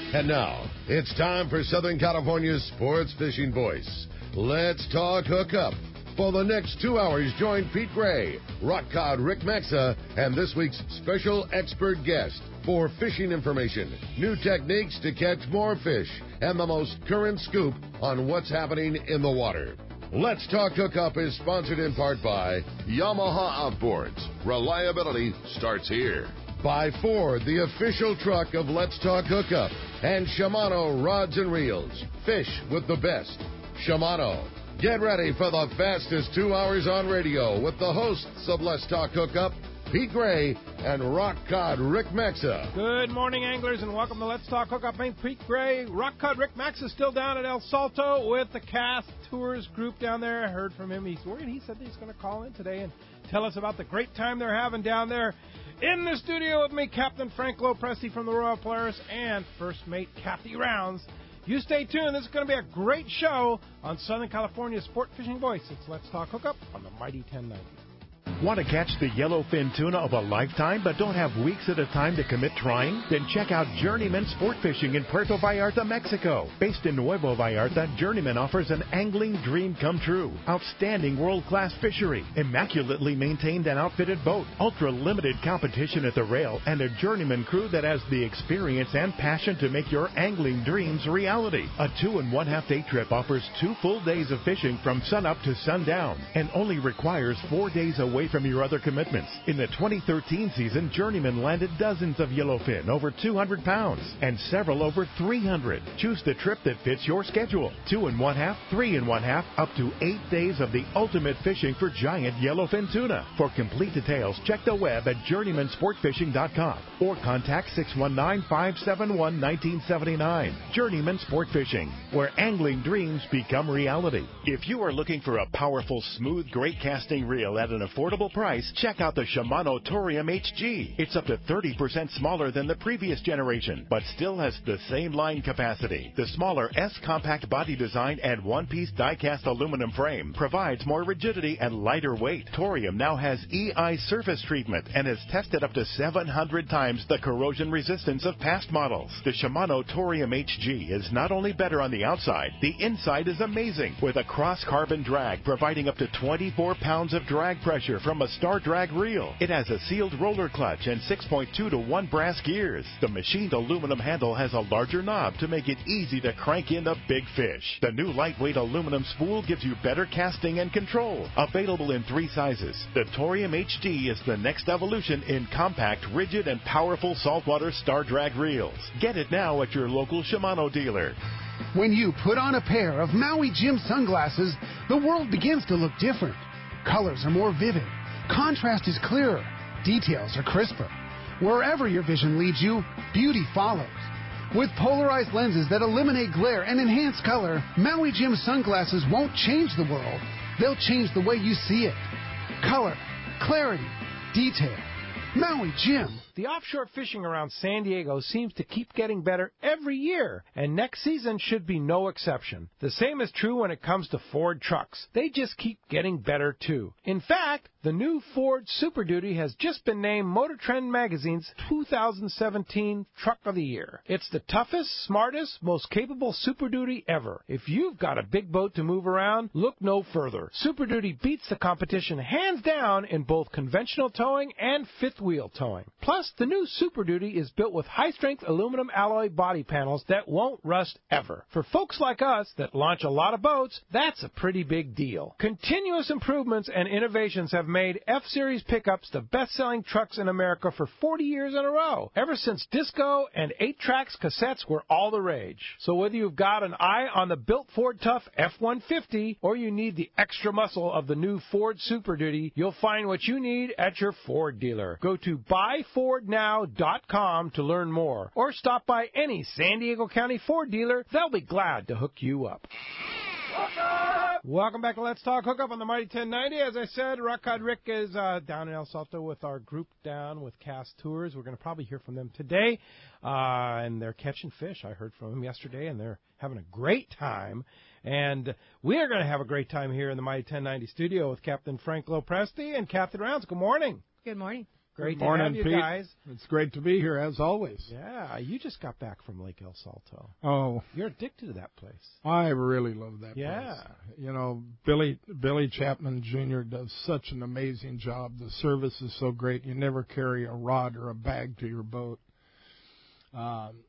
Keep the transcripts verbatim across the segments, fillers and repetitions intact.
And now, it's time for Southern California's sports fishing voice. Let's talk hookup. For the next two hours, join Pete Gray, rock cod Rick Maxa, and this week's special expert guest for fishing information, new techniques to catch more fish, and the most current scoop on what's happening in the water. Let's Talk Hookup is sponsored in part by Yamaha Outboards. Reliability starts here. By Ford, the official truck of Let's Talk Hookup. And Shimano Rods and Reels. Fish with the best. Shimano. Get ready for the fastest two hours on radio with the hosts of Let's Talk Hookup, Pete Gray and Rock Cod Rick Maxa. Good morning, anglers, and welcome to Let's Talk Hookup. I'm Pete Gray. Rock Cod Rick Maxa still down at El Salto with the Cast Tours group down there. I heard from him. He's worried. He said he's going to call in today and tell us about the great time they're having down there. In the studio with me, Captain Frank Lopresti from the Royal Polaris and First Mate Kathy Rounds. You stay tuned. This is going to be a great show on Southern California's Sport Fishing Voice. It's Let's Talk Hookup on the Mighty ten ninety. Want to catch the yellowfin tuna of a lifetime but don't have weeks at a time to commit trying? Then check out Journeyman Sport Fishing in Puerto Vallarta, Mexico. Based in Nuevo Vallarta, Journeyman offers an angling dream come true. Outstanding world-class fishery, immaculately maintained and outfitted boat, ultra-limited competition at the rail, and a Journeyman crew that has the experience and passion to make your angling dreams reality. A two and one-half day trip offers two full days of fishing from sunup to sundown and only requires four days away from your other commitments. In the twenty thirteen season, Journeyman landed dozens of yellowfin over two hundred pounds and several over three hundred. Choose the trip that fits your schedule. Two and one half, three and one half, up to eight days of the ultimate fishing for giant yellowfin tuna. For complete details, check the web at journeyman sport fishing dot com or contact six one nine, five seven one, one nine seven nine. Journeyman Sport Fishing, where angling dreams become reality. If you are looking for a powerful, smooth, great casting reel at an affordable price, check out the Shimano Torium H G. It's up to thirty percent smaller than the previous generation, but still has the same line capacity. The smaller S-compact body design and one-piece die-cast aluminum frame provides more rigidity and lighter weight. Torium now has E I surface treatment and has tested up to seven hundred times the corrosion resistance of past models. The Shimano Torium H G is not only better on the outside, the inside is amazing, with a cross-carbon drag providing up to twenty-four pounds of drag pressure from a Star Drag reel. It has a sealed roller clutch and six point two to one brass gears. The machined aluminum handle has a larger knob to make it easy to crank in the big fish. The new lightweight aluminum spool gives you better casting and control. Available in three sizes, the Torium H D is the next evolution in compact, rigid, and powerful saltwater Star Drag reels. Get it now at your local Shimano dealer. When you put on a pair of Maui Jim sunglasses, the world begins to look different. Colors are more vivid. Contrast is clearer. Details are crisper. Wherever your vision leads you, beauty follows. With polarized lenses that eliminate glare and enhance color, Maui Jim sunglasses won't change the world. They'll change the way you see it. Color, clarity, detail. Maui Jim. The offshore fishing around San Diego seems to keep getting better every year, and next season should be no exception. The same is true when it comes to Ford trucks. They just keep getting better, too. In fact, the new Ford Super Duty has just been named Motor Trend Magazine's two thousand seventeen Truck of the Year. It's the toughest, smartest, most capable Super Duty ever. If you've got a big boat to move around, look no further. Super Duty beats the competition hands down in both conventional towing and fifth wheel towing. Plus, the new Super Duty is built with high-strength aluminum alloy body panels that won't rust ever. For folks like us that launch a lot of boats, that's a pretty big deal. Continuous improvements and innovations have made F-Series pickups the best-selling trucks in America for forty years in a row, ever since disco and eight tracks cassettes were all the rage. So whether you've got an eye on the built Ford Tough F one fifty or you need the extra muscle of the new Ford Super Duty, you'll find what you need at your Ford dealer. Go to buy ford now dot com to learn more, or stop by any San Diego County Ford dealer. They'll be glad to hook you up. Welcome back to Let's Talk Hookup on the Mighty ten ninety. As I said, Rock Cod Rick is uh, down in El Salto with our group down with Cast Tours. We're going to probably hear from them today, uh, and they're catching fish. I heard from them yesterday, and they're having a great time. And we are going to have a great time here in the Mighty ten ninety studio with Captain Frank Lopresti and Kathy Rounds. Good morning. Good morning. Great Good to morning, have you Pete. guys. It's great to be here, as always. Yeah, you just got back from Lake El Salto. Oh, You're addicted to that place. I really love that Yeah. place. You know, Billy Billy Chapman Junior does such an amazing job. The service is so great. You never carry a rod or a bag to your boat. Um,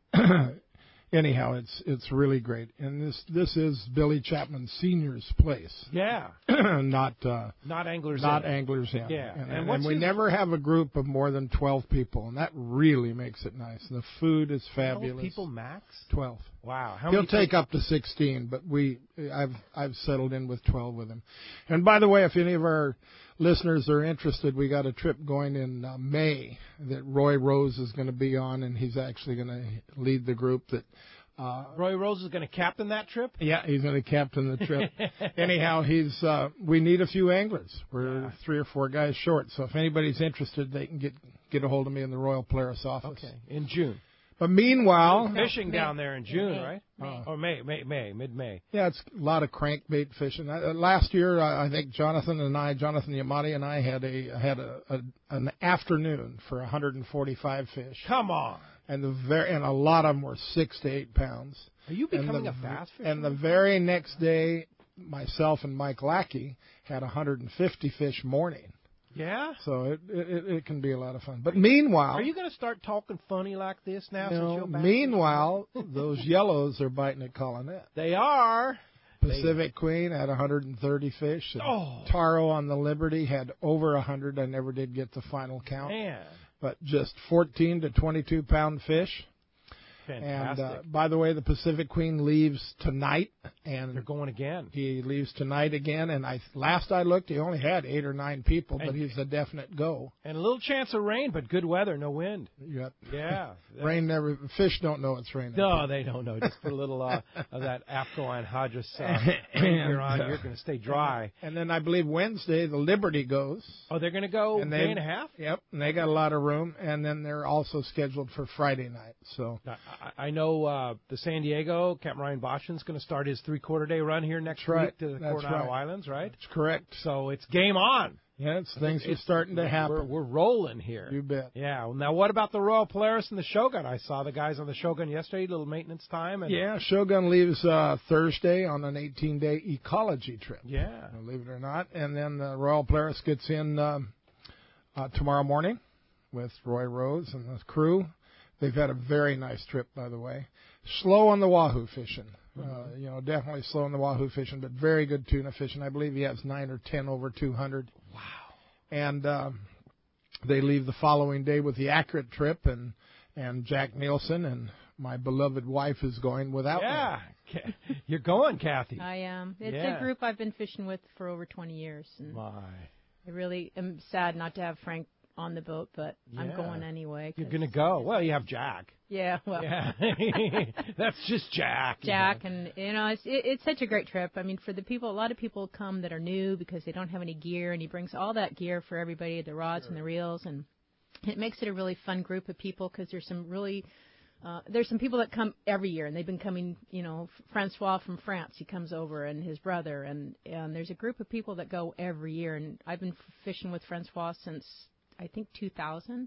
anyhow, it's it's really great. And this this is Billy Chapman Senior's place. Yeah. not uh, Not Anglers not Inn. Anglers Inn. Yeah. And, And and, what's we his- never have a group of more than twelve people, and that really makes it nice. The food is twelve fabulous. people max? twelve. Wow. How He'll many take people? up to sixteen, but we I've I've settled in with twelve with him. And by the way, if any of our listeners are interested, we got a trip going in uh, May that Roy Rose is going to be on, and he's actually going to lead the group. That uh, Roy Rose is going to captain that trip? yeah, he's going to captain the trip. Anyhow, he's uh, we need a few anglers. We're Yeah. three or four guys short, so if anybody's interested, they can get get a hold of me in the Royal Polaris office. Okay. In June. But meanwhile, Fishing down there in June, May. right? May. Or May, May, May, mid-May. yeah, it's a lot of crankbait fishing. Uh, last year, I, I think Jonathan and I, Jonathan Yamati and I had a had a, a an afternoon for one hundred forty-five fish, Come on. and the very and a lot of them were six to eight pounds. Are you And becoming the, a bass fisherman? And the very next day, myself and Mike Lackey had one hundred fifty fish morning. Yeah? So it, it it can be a lot of fun. But meanwhile, Are you going to start talking funny like this now? you since know, you're back? meanwhile, those yellows are biting at Colonet. They are. Pacific Queen had one hundred thirty fish. And Oh. Taro on the Liberty had over one hundred. I never did get the final count. Man. But just fourteen to twenty-two pound fish. Fantastic. And uh, by the way, the Pacific Queen leaves tonight. And They're going again. he leaves tonight again. And I last I looked, he only had eight or nine people, but And- he's a definite go. And a little chance of rain, but good weather, no wind. Yep. Yeah. Rain never. Fish don't know it's raining. No, they don't know. Just put a little uh, of that Afco anhydrous uh, rain gear on. You're going to stay dry. And then I believe Wednesday the Liberty goes. Oh, they're going to go And day they- and a half? Yep, and they got a lot of room, and then they're also scheduled for Friday night. So I, I I know uh, the San Diego, Captain Ryan Boshin's going to start his three-quarter day run here next That's right. week to the That's Coronado right. Islands, right? that's correct. So it's game on. Yeah, it's, things are It's- starting to happen. We're, we're rolling here. You bet. Yeah. Well, now, what about the Royal Polaris and the Shogun? I saw the guys on the Shogun yesterday, little maintenance time. And Yeah, Shogun leaves uh, Thursday on an eighteen-day ecology trip. Yeah. Believe it or not, and then the Royal Polaris gets in um, uh, tomorrow morning with Roy Rose and the crew. They've had a very nice trip, by the way. Slow on the wahoo fishing. Uh, you know, definitely slow on the wahoo fishing, but very good tuna fishing. I believe he has nine or ten over two hundred. Wow. And um, they leave the following day with the Accurate trip, and and Jack Nielsen and my beloved wife is going without Yeah. me. Ca- You're going, Kathy. I am. It's Yeah. a group I've been fishing with for over twenty years, and My. I really am sad not to have Frank on the boat, but I'm Yeah. going anyway. You're 'cause- going to go. Well, you have Jack. Yeah, well, Yeah. That's just Jack. you Jack, know. and you know, it's it, it's such a great trip. I mean, for the people, a lot of people come that are new because they don't have any gear, and he brings all that gear for everybody, the rods and the reels, and it makes it a really fun group of people because there's some really uh, there's some people that come every year, and they've been coming. You know, Francois from France, he comes over, and his brother, and and there's a group of people that go every year, and I've been fishing with Francois since I think two thousand.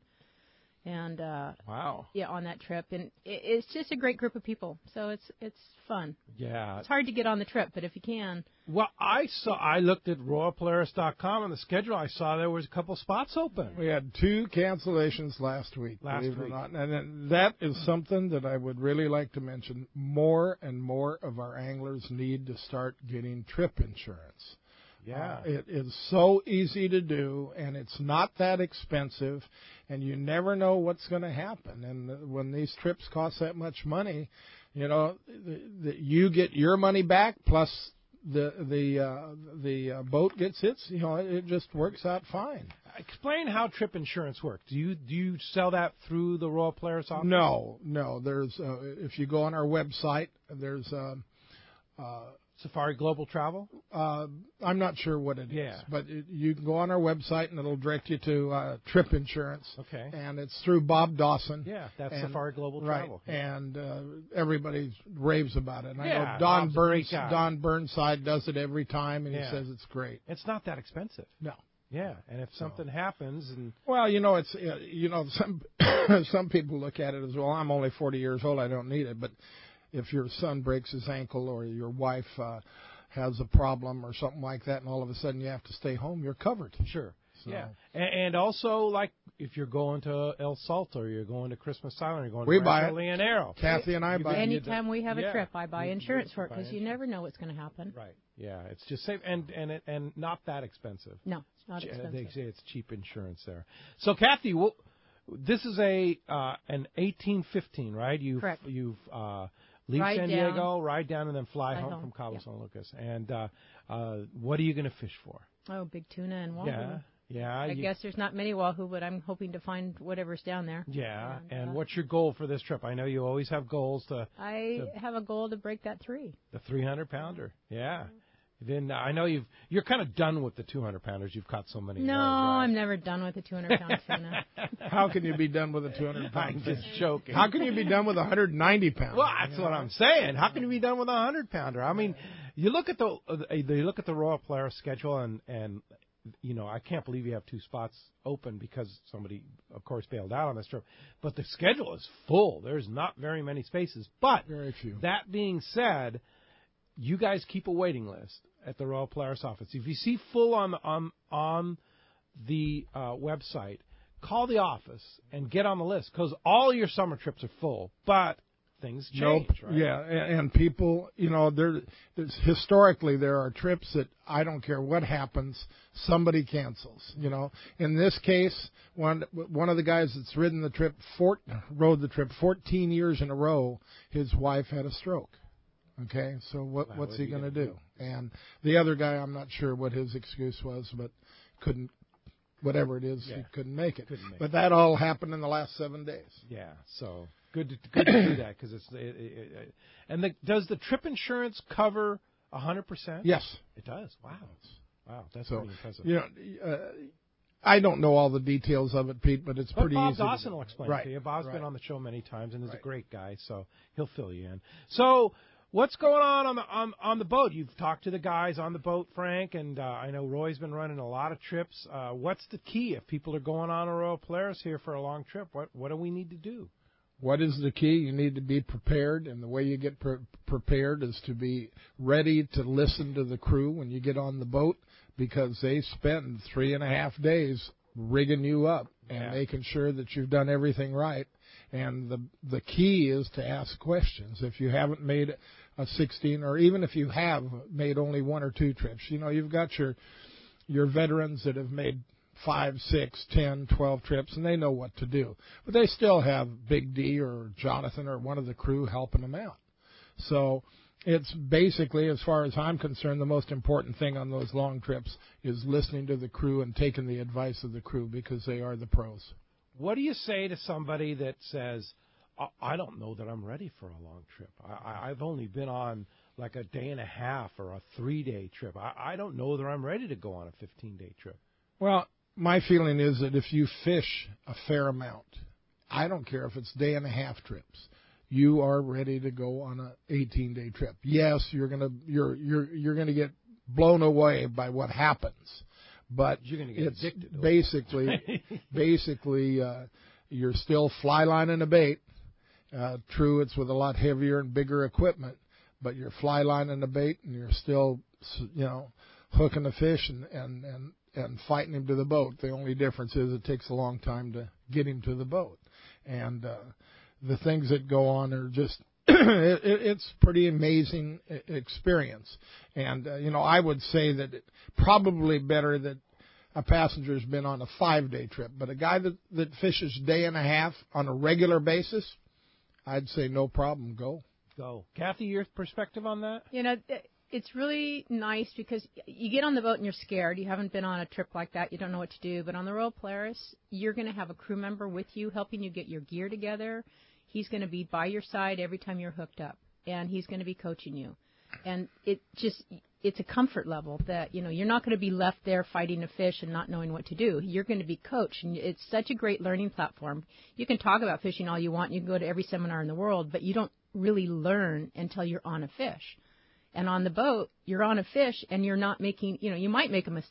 And uh, Wow. yeah, on that trip, and it, it's just a great group of people. So it's it's fun. Yeah. It's hard to get on the trip, but if you can, Well, I saw. I looked at Royal Polaris dot com on the schedule. I saw there was a couple spots open. We had two cancellations last week, Last believe it or week. not. And then that is something that I would really like to mention. More and more of our anglers need to start getting trip insurance. Yeah. Uh, it is so easy to do, and it's not that expensive, and you never know what's going to happen. And when these trips cost that much money, you know, the, the, you get your money back plus the the uh, the uh, boat gets its. You know, it, it just works out fine. Explain how trip insurance works. Do you do you sell that through the Royal Polaris office? No, no. There's uh, if you go on our website, there's. Um, uh, Safari Global Travel? Uh, I'm not sure what it is, Yeah. but it, you can go on our website and it'll direct you to uh, Trip Insurance. Okay. And it's through Bob Dawson. Yeah, that's And- Safari Global right, Travel. And uh, everybody raves about it. And I Yeah, know Don Bob's a great Burns, guy. Don Burnside does it every time, and Yeah. he says it's great. It's not that expensive. No. Yeah, and if something so. happens, and well, you know, it's uh, you know some some people look at it as, well, I'm only forty years old, I don't need it. But if your son breaks his ankle or your wife uh, has a problem or something like that, and all of a sudden you have to stay home, you're covered. Sure. So. Yeah, and, and also, like, if you're going to El Salto, or you're going to Christmas Island, you're going we to buy Leonero. Kathy and I buy it. Anytime we have a yeah. trip, I buy you, insurance you for it because you never know what's going to happen. Right. Yeah, it's just safe and and it, and not that expensive. No, it's not expensive. They say it's cheap insurance there. So, Kathy, well, this is a uh, an eighteen fifteen, right? You've, Correct. You've uh, leave ride San down, Diego, ride down, and then fly, fly home, home from Cabo yeah. San Lucas. And uh, uh, what are you going to fish for? Oh, big tuna and wahoo. Yeah. Yeah, I you, guess there's not many wahoo, but I'm hoping to find whatever's down there. Yeah, and, and uh, what's your goal for this trip? I know you always have goals to. I to, have a goal to break that three. The three hundred pounder. Yeah. Then uh, I know you've you're kind of done with the two hundred pounders. You've caught so many. No, those, right? I'm never done with the two hundred pound tuna. How can you be done with a two hundred pound? I'm just joking. How can you be done with a one hundred ninety pounder? Well, that's what I'm saying. How can you be done with a one hundred pounder? I mean, you look at the uh, you look at the Royal Polaris schedule, and and you know, I can't believe you have two spots open because somebody, of course, bailed out on this trip. But the schedule is full. There's not very many spaces. But very few. That being said, you guys keep a waiting list at the Royal Polaris office. If you see full on the, on on the uh, website, call the office and get on the list because all your summer trips are full. But things change, nope. right? Yeah, and, and people, you know, there, there's historically there are trips that I don't care what happens, somebody cancels. You know, in this case, one one of the guys that's ridden the trip, fort, rode the trip fourteen years in a row, his wife had a stroke. Okay, so what wow, what's what he going to do? do? And the other guy, I'm not sure what his excuse was, but couldn't. Whatever it is, yeah. he couldn't make it. Couldn't make but it. that all happened in the last seven days. Yeah, so good to, good to do that because it's it, it, it, and the, does the trip insurance cover a hundred percent? Yes, it does. Wow, wow, that's so, pretty impressive. You know, uh, I don't know all the details of it, Pete, but it's but pretty Bob easy. Dawson to will explain right. it to you. Bob's right. been on the show many times and is right. a great guy, so he'll fill you in. So. What's going on on the on, on the boat? You've talked to the guys on the boat, Frank, and uh, I know Roy's been running a lot of trips. Uh, what's the key if people are going on a Royal Polaris here for a long trip? What what do we need to do? What is the key? You need to be prepared, and the way you get pre- prepared is to be ready to listen to the crew when you get on the boat because they spend three and a half days rigging you up and yeah. making sure that you've done everything right. And the the key is to ask questions. If you haven't made a sixteen, or even if you have made only one or two trips, you know, you've got your your veterans that have made five, six, ten, twelve trips, and they know what to do. But they still have Big D or Jonathan or one of the crew helping them out. So it's basically, as far as I'm concerned, the most important thing on those long trips is listening to the crew and taking the advice of the crew because they are the pros. What do you say to somebody that says, I don't know that I'm ready for a long trip. I, I've only been on like a day and a half or a three-day trip. I, I don't know that I'm ready to go on a fifteen-day trip. Well, my feeling is that if you fish a fair amount, I don't care if it's day and a half trips, you are ready to go on an eighteen-day trip. Yes, you're gonna you're you're you're gonna get blown away by what happens, but you're gonna get it's addicted. basically basically uh, you're still fly lining a bait. Uh, true, it's with a lot heavier and bigger equipment, but you're fly lining the bait and you're still, you know, hooking the fish and, and, and, and fighting him to the boat. The only difference is it takes a long time to get him to the boat. And uh, the things that go on are just, it, it's pretty amazing experience. And, uh, you know, I would say that it probably better that a passenger's been on a five-day trip, but a guy that, that fishes day and a half on a regular basis, I'd say no problem, go. Go. Kathy, your perspective on that? You know, it's really nice because you get on the boat and you're scared. You haven't been on a trip like that. You don't know what to do. But on the Royal Polaris, you're going to have a crew member with you helping you get your gear together. He's going to be by your side every time you're hooked up, and he's going to be coaching you. And it just, it's a comfort level that, you know, you're not going to be left there fighting a fish and not knowing what to do. You're going to be coached, and it's such a great learning platform. You can talk about fishing all you want. You can go to every seminar in the world, but you don't really learn until you're on a fish. And on the boat, you're on a fish, and you're not making, you know, you might make a mistake,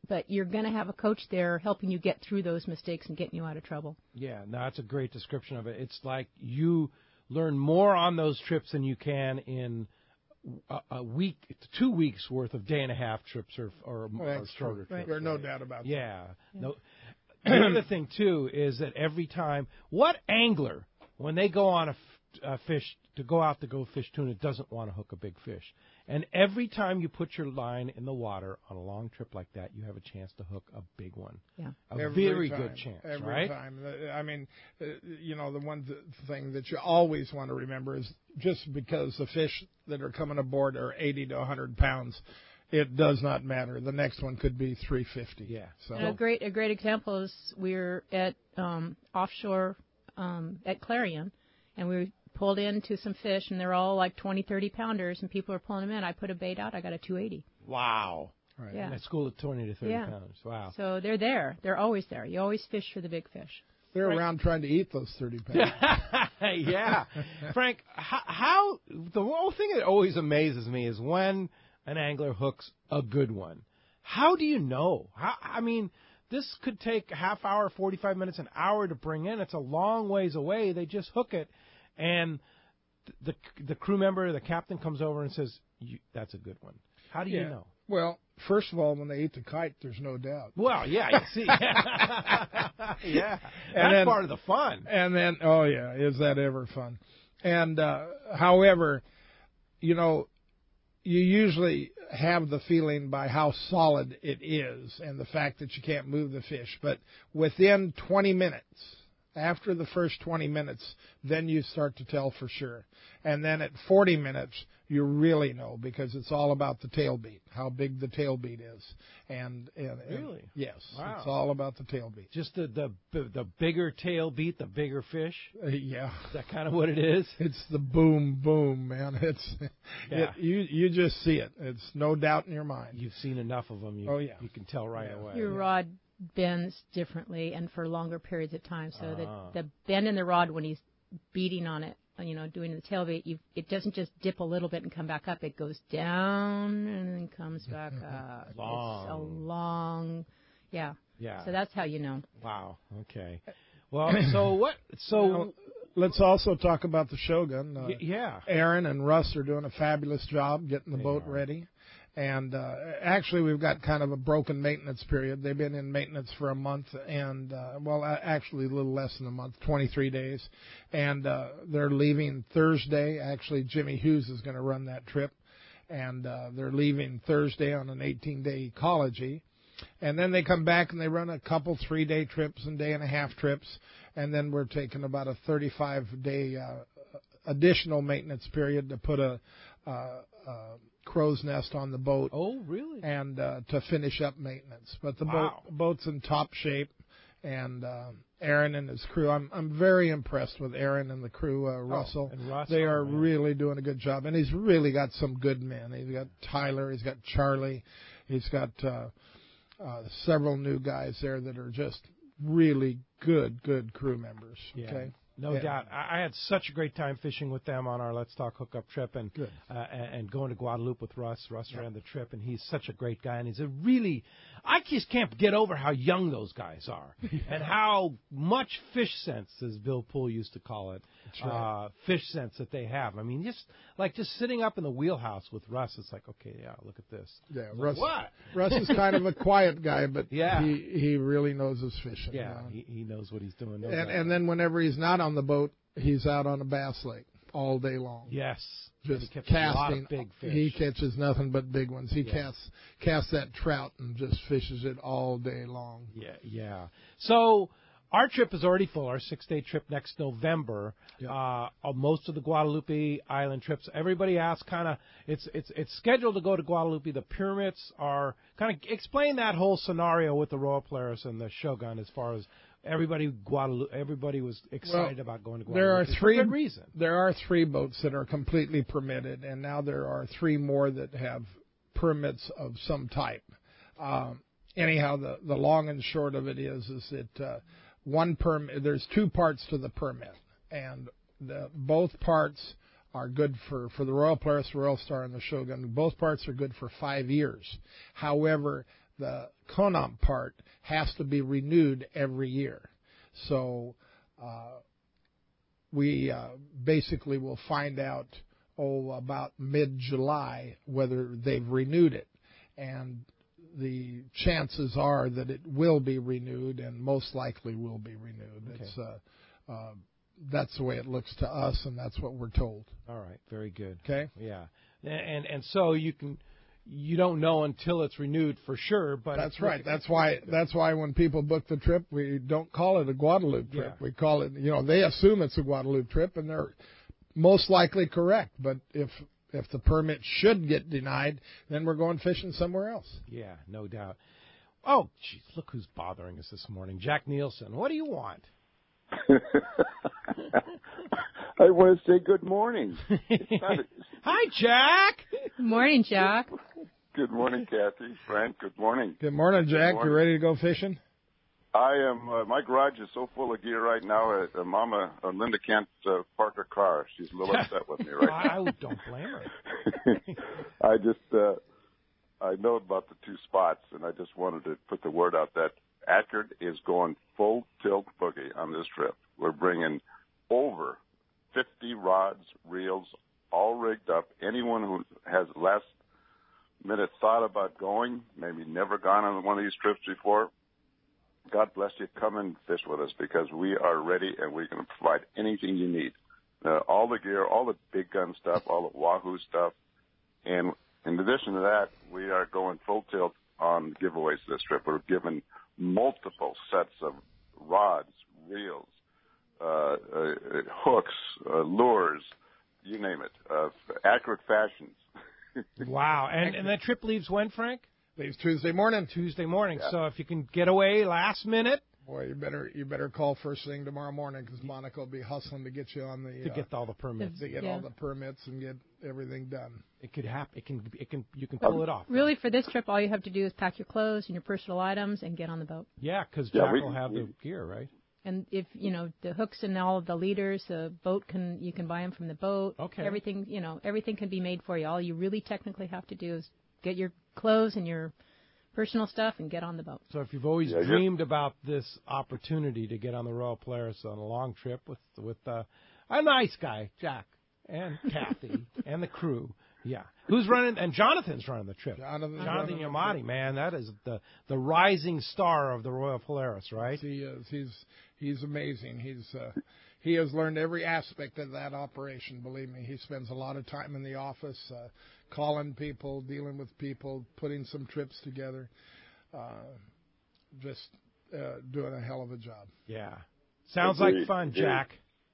but you're going to have a coach there helping you get through those mistakes and getting you out of trouble. Yeah, no, that's a great description of it. It's like you learn more on those trips than you can in a, a week, two weeks worth of day and a half trips or, or, well, or shorter right. trips. There's no doubt about yeah. that. Yeah. No. The other thing, too, is that every time, what angler, when they go on a, f- a fish, to go out to go fish tuna, doesn't want to hook a big fish? And every time you put your line in the water on a long trip like that, you have a chance to hook a big one. Yeah. A Every very time, good chance, every right? time. I mean, uh, you know, the one th- thing that you always want to remember is just because the fish that are coming aboard are eighty to one hundred pounds, it does not matter. The next one could be three fifty. Yeah. So And a great a great example is we were at um, offshore um, at Clarion, and we pulled into some fish, and they're all like twenty, thirty pounders, and people are pulling them in. I put a bait out. I got a two eighty. Wow. Right. Yeah. And at school at twenty to thirty Yeah. pounds. Wow. So they're there. They're always there. You always fish for the big fish. they're Right. around trying to eat those thirty pounds. Yeah. Frank, how, how, the whole thing that always amazes me is when an angler hooks a good one. How do you know? How, I mean, this could take a half hour, forty-five minutes, an hour to bring in. It's a long ways away. They just hook it, and the the crew member, the captain, comes over and says, you, that's a good one. How do you Yeah. know? Well, first of all, when they eat the kite, there's no doubt. Well, yeah, you see. Yeah. And That's then- part of the fun. And then, oh yeah, is that ever fun? And uh, however, you know, you usually have the feeling by how solid it is and the fact that you can't move the fish. But within twenty minutes, after the first twenty minutes, then you start to tell for sure. And then at forty minutes, you really know because it's all about the tail beat, how big the tail beat is. And, and, and Really? yes, Wow. it's all about the tail beat. Just the, the the bigger tail beat, the bigger fish. Uh, yeah. Is that kind of what it is? It's the boom, boom, man. It's Yeah. it, you you just see it. It's no doubt in your mind. You've seen enough of them. You, Oh, yeah. You can tell right Yeah. away. Your rod bends differently and for longer periods of time. So Ah. the the bend in the rod when he's beating on it, you know, doing the tailbait, you it doesn't just dip a little bit and come back up. It goes down and then comes back up. It's a Long. long, yeah. Yeah. So that's how you know. Wow. Okay. Well, so what? So Now, let's also talk about the Shogun. Uh, y- yeah. Aaron and Russ are doing a fabulous job getting the They boat are. ready. And uh, actually, we've got kind of a broken maintenance period. They've been in maintenance for a month, and uh, well, a- actually a little less than a month, twenty-three days. And uh, they're leaving Thursday. Actually, Jimmy Hughes is going to run that trip, and uh, they're leaving Thursday on an eighteen-day ecology. And then they come back and they run a couple three-day trips and day and a half trips, and then we're taking about a thirty-five-day uh, additional maintenance period to put a uh, uh, crow's nest on the boat Oh, really? and uh, to finish up maintenance. But the Wow. boat boat's in top shape, and um, Aaron and his crew. I'm I'm very impressed with Aaron and the crew. Uh, Russell, and Russ, they oh, are man. really doing a good job, and he's really got some good men. He's got Tyler, he's got Charlie, he's got uh, uh, several new guys there that are just really good, good crew members. Yeah. Okay. No Yeah. doubt. I, I had such a great time fishing with them on our Let's Talk Hookup trip, and Good. uh, and and going to Guadalupe with Russ. Russ ran the trip, and he's such a great guy, and he's a really. I just can't get over how young those guys are, and how much fish sense, as Bill Poole used to call it, right. uh, fish sense that they have. I mean, just like just sitting up in the wheelhouse with Russ, it's like, okay, yeah, look at this. Yeah, It's like, Russ. what? Russ is kind of a quiet guy, but Yeah. he he really knows his fishing. Yeah, you know. he, he knows what he's doing. No and doubt. and then whenever he's not on the boat, he's out on a bass lake all day long. yes, Just he catches casting. a lot of big fish. He catches nothing but big ones. He Yeah. casts casts that trout and just fishes it all day long. Yeah, yeah. So our trip is already full. Our six-day trip next November. Yep. Uh, uh, most of the Guadalupe Island trips. Everybody asks, kind of. It's it's it's scheduled to go to Guadalupe. The pyramids are kind of explain that whole scenario with the Royal Polaris and the Shogun as far as. Everybody Guadalupe, everybody was excited Well, about going to Guadalupe. There are for three good reason. There are three boats that are completely permitted, and now there are three more that have permits of some type. Um, anyhow, the the long and short of it is is that uh, one permit. There's two parts to the permit, and the both parts are good for, for the Royal Polaris, Royal Star, and the Shogun. Both parts are good for five years. However, the Conant part has to be renewed every year. So uh, we uh, basically will find out, oh, about mid-July whether they've renewed it. And the chances are that it will be renewed and most likely will be renewed. Okay. It's uh, uh, that's the way it looks to us, and that's what we're told. All right, very good. Okay? Yeah. And and so you can you don't know until it's renewed for sure, but that's right. That's why that's why when people book the trip, we don't call it a Guadalupe trip. Yeah. We call it, you know, they assume it's a Guadalupe trip, and they're most likely correct. But if if the permit should get denied, then we're going fishing somewhere else. Yeah, no doubt. Oh, geez, look who's bothering us this morning. Jack Nielsen. What do you want? I want to say good morning. Hi, Jack. Good morning, Jack. Good morning, Kathy. Frank, good morning. Good morning, Jack. Good morning. You ready to go fishing? I am. Uh, my garage is so full of gear right now. Uh, Mama uh, Linda can't uh, park her car. She's a little upset with me right now. I don't blame her. I just uh, I know about the two spots, and I just wanted to put the word out that Ackert is going full tilt boogie on this trip. We're bringing over fifty rods, reels, all rigged up. Anyone who has last minute thought about going, maybe never gone on one of these trips before, God bless you, come and fish with us because we are ready and we're going to provide anything you need. Uh, all the gear, all the big gun stuff, all the Wahoo stuff. And in addition to that, we are going full tilt on giveaways this trip. We're giving multiple sets of rods, reels, uh, uh, hooks, uh, lures, you name it, uh, accurate fashions. Wow. And, and that trip leaves when, Frank? Leaves Tuesday morning. Tuesday morning. Yeah. So if you can get away last minute. Boy, you better you better call first thing tomorrow morning because Monica will be hustling to get you on the To uh, get all the permits. to get Yeah. all the permits and get everything done. It could happen. It can. It can. You can pull it off. Really, for this trip, all you have to do is pack your clothes and your personal items and get on the boat. Yeah, because Yeah, Jack we- will have we- the gear, right? And if you know the hooks and all of the leaders, the boat can you can buy them from the boat. Okay. Everything you know, everything can be made for you. All you really technically have to do is get your clothes and your personal stuff and get on the boat. So if you've always Yeah, just- dreamed about this opportunity to get on the Royal Polaris on a long trip with with uh, a nice guy, Jack, and Kathy, and the crew, yeah, who's running? And Jonathan's running the trip. Jonathan's Jonathan running the Yamati, trip. man, that is the the rising star of the Royal Polaris, right? He is. He's he's amazing. He's uh, he has learned every aspect of that operation. Believe me, he spends a lot of time in the office, uh, calling people, dealing with people, putting some trips together. Uh, just uh, doing a hell of a job. Yeah, sounds like Agreed, fun, agreed. Jack.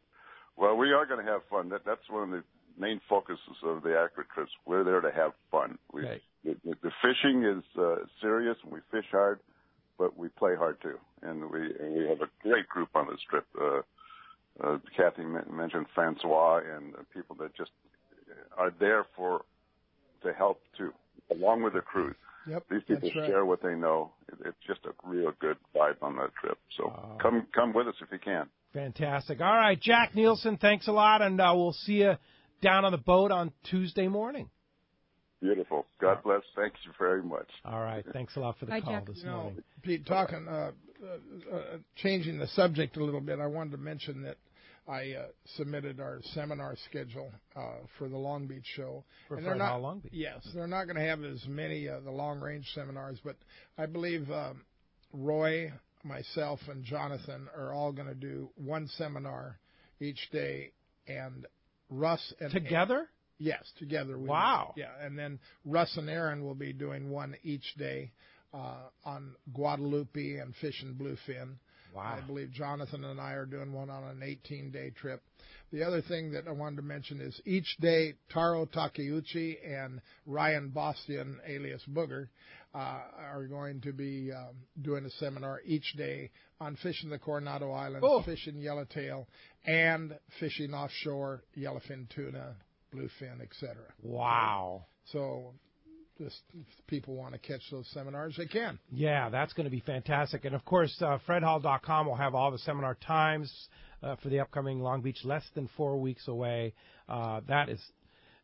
Well, we are going to have fun. That, that's one of the main focuses of the Accurate trips. We're there to have fun. We, Okay. the, the, the fishing is uh, serious, and we fish hard, but we play hard too. And we and we have a great group on this trip. Uh, uh, Kathy mentioned Francois and uh, people that just are there for to help too, along with the crews. Yep, These people that's right. share what they know. It, it's just a real good vibe on that trip. So Oh. come come with us if you can. Fantastic. All right, Jack Nielsen, thanks a lot, and uh, we'll see you down on the boat on Tuesday morning. Beautiful. God bless. Thank you very much. All right, thanks a lot for the Bye, call Jack. this You know, morning. Pete, talking, uh, uh, uh, changing the subject a little bit, I wanted to mention that I uh, submitted our seminar schedule uh, for the Long Beach show. For And they're Fred not- Hall Long Beach. Yes, they're not going to have as many uh, the long range seminars, but I believe um, Roy, myself, and Jonathan are all going to do one seminar each day, and Russ and Together? Yes, together. We Wow. Yeah, and then Russ and Aaron will be doing one each day uh, on Guadalupe and fishing bluefin. Wow. I believe Jonathan and I are doing one on an eighteen-day trip. The other thing that I wanted to mention is each day Taro Takeuchi and Ryan Bostian, alias Booger, uh, are going to be um, doing a seminar each day on fishing the Coronado Islands, Oh. fishing yellowtail, and fishing offshore yellowfin tuna, bluefin, et cetera. Wow. So just if people want to catch those seminars, they can. Yeah, that's going to be fantastic. And, of course, uh, fred hall dot com will have all the seminar times uh, for the upcoming Long Beach, less than four weeks away. Uh, that is,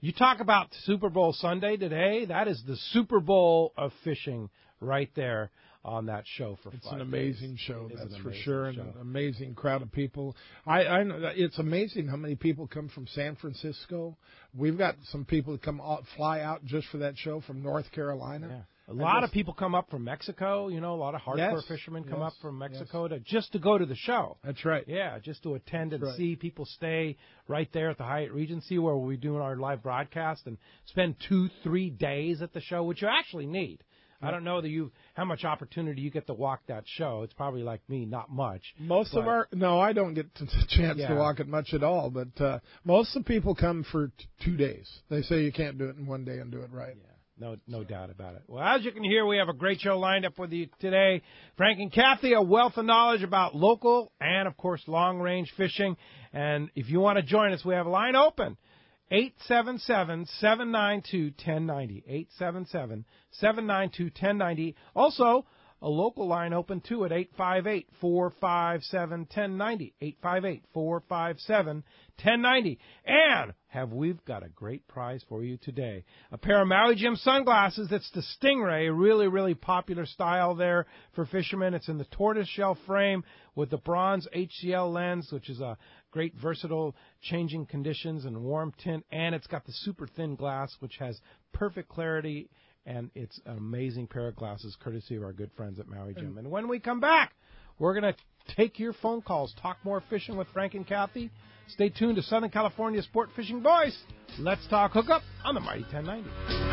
You talk about Super Bowl Sunday today. That is the Super Bowl of fishing right there on that show for it's five an amazing days. show, It that's an for amazing sure, show. and an amazing crowd of people. I, I know that it's amazing how many people come from San Francisco. We've got some people that come out, fly out just for that show from North Carolina. Yeah. A lot of people come up from Mexico. You know, a lot of hardcore Yes, fishermen come yes, up from Mexico yes. to just to go to the show. That's right. Yeah, just to attend That's and right. see. People stay right there at the Hyatt Regency where we'll be doing our live broadcast and spend two, three days at the show, which you actually need. I don't know that you how much opportunity you get to walk that show. It's probably like me, not much. Most but, of our no, I don't get the chance yeah. to walk it much at all. But uh, most of the people come for t- two days. They say you can't do it in one day and do it right. Yeah. No, no doubt about it. Well, as you can hear, we have a great show lined up with you today. Frank and Kathy, a wealth of knowledge about local and, of course, long-range fishing. And if you want to join us, we have a line open. eight seven seven, seven nine two, one zero nine zero. eight seven seven, seven nine two, one zero nine zero. Also, a local line open, too, at eight five eight, four five seven, one zero nine zero. eight five eight, four five seven, one zero nine zero. And have we've got a great prize for you today. A pair of Maui Jim sunglasses. That's the Stingray, a really, really popular style there for fishermen. It's in the tortoiseshell frame with the bronze H C L lens, which is a great versatile changing conditions and warm tint. And it's got the super thin glass, which has perfect clarity. And it's an amazing pair of glasses, courtesy of our good friends at Maui Jim. And when we come back, we're going to take your phone calls, talk more fishing with Frank and Kathy. Stay tuned to Southern California Sport Fishing Voice. Let's talk hookup on the Mighty ten ninety.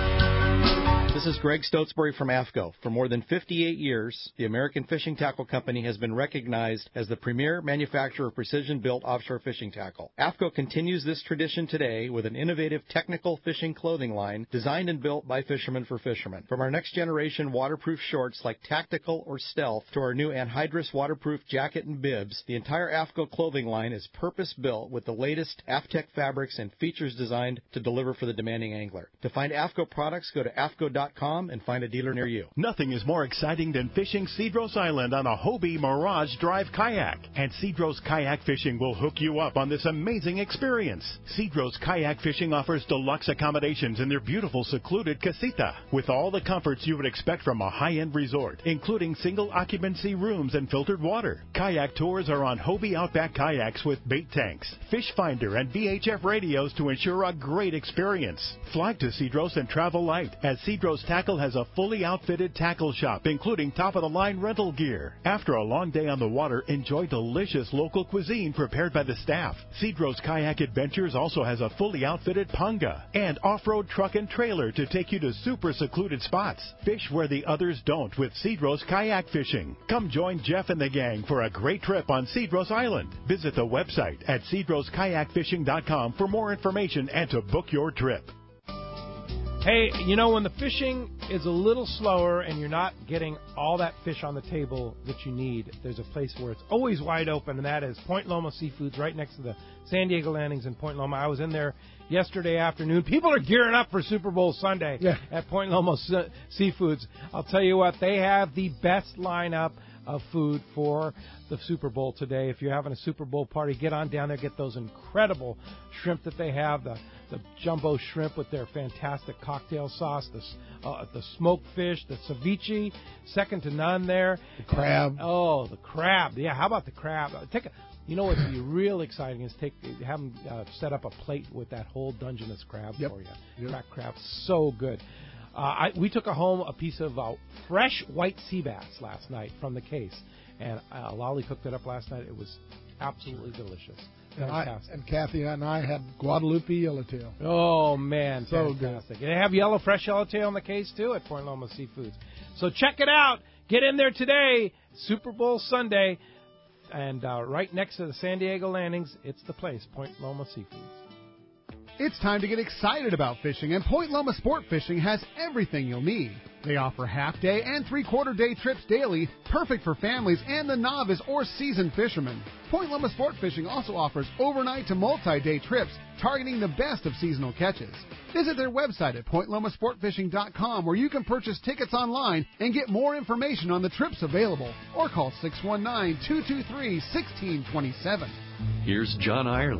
This is Greg Stotesbury from A F C O. For more than fifty-eight years, the American Fishing Tackle Company has been recognized as the premier manufacturer of precision-built offshore fishing tackle. A F C O continues this tradition today with an innovative technical fishing clothing line designed and built by fishermen for fishermen. From our next-generation waterproof shorts like Tactical or Stealth to our new anhydrous waterproof jacket and bibs, the entire A F C O clothing line is purpose-built with the latest AFTEC fabrics and features designed to deliver for the demanding angler. To find A F C O products, go to A F C O dot com and find a dealer near you. Nothing is more exciting than fishing Cedros Island on a Hobie Mirage Drive kayak. And Cedros Kayak Fishing will hook you up on this amazing experience. Cedros Kayak Fishing offers deluxe accommodations in their beautiful secluded casita with all the comforts you would expect from a high-end resort, including single occupancy rooms and filtered water. Kayak tours are on Hobie Outback kayaks with bait tanks, fish finder, and V H F radios to ensure a great experience. Fly to Cedros and travel light, as Cedros Tackle has a fully outfitted tackle shop, including top-of-the-line rental gear. After a long day on the water, enjoy delicious local cuisine prepared by the staff. Cedros Kayak Adventures also has a fully outfitted panga and off-road truck and trailer to take you to super secluded spots. Fish where the others don't with Cedros Kayak Fishing. Come join Jeff and the gang for a great trip on Cedros Island. Visit the website at cedros kayak fishing dot com for more information and to book your trip. Hey, you know, when the fishing is a little slower and you're not getting all that fish on the table that you need, there's a place where it's always wide open, and that is Point Loma Seafoods right next to the San Diego Landings in Point Loma. I was in there yesterday afternoon. People are gearing up for Super Bowl Sunday yeah. at Point Loma Seafoods. I'll tell you what, they have the best lineup of food for the Super Bowl today. If you're having a Super Bowl party, get on down there, get those incredible shrimp that they have, the the jumbo shrimp with their fantastic cocktail sauce, the uh, the smoked fish, the ceviche, second to none there. The crab. Uh, oh, the crab. Yeah, how about the crab? Uh, take a, you know what'd be real exciting is take have them uh, set up a plate with that whole Dungeness crab yep. for you. Yep. Cracked crab, so good. Uh, I, we took a home a piece of uh, fresh white sea bass last night from the case, and uh, Lolly cooked it up last night. It was absolutely delicious. And, I, and Kathy and I had Guadalupe yellowtail. Oh, man, so fantastic. Good. They have yellow fresh yellowtail in the case, too, at Point Loma Seafoods. So check it out. Get in there today, Super Bowl Sunday, and uh, right next to the San Diego Landings, it's the place, Point Loma Seafoods. It's time to get excited about fishing, and Point Loma Sport Fishing has everything you'll need. They offer half-day and three-quarter day trips daily, perfect for families and the novice or seasoned fishermen. Point Loma Sport Fishing also offers overnight to multi-day trips, targeting the best of seasonal catches. Visit their website at point loma sport fishing dot com, where you can purchase tickets online and get more information on the trips available, or call six one nine, two two three, one six two seven. Here's John Ireland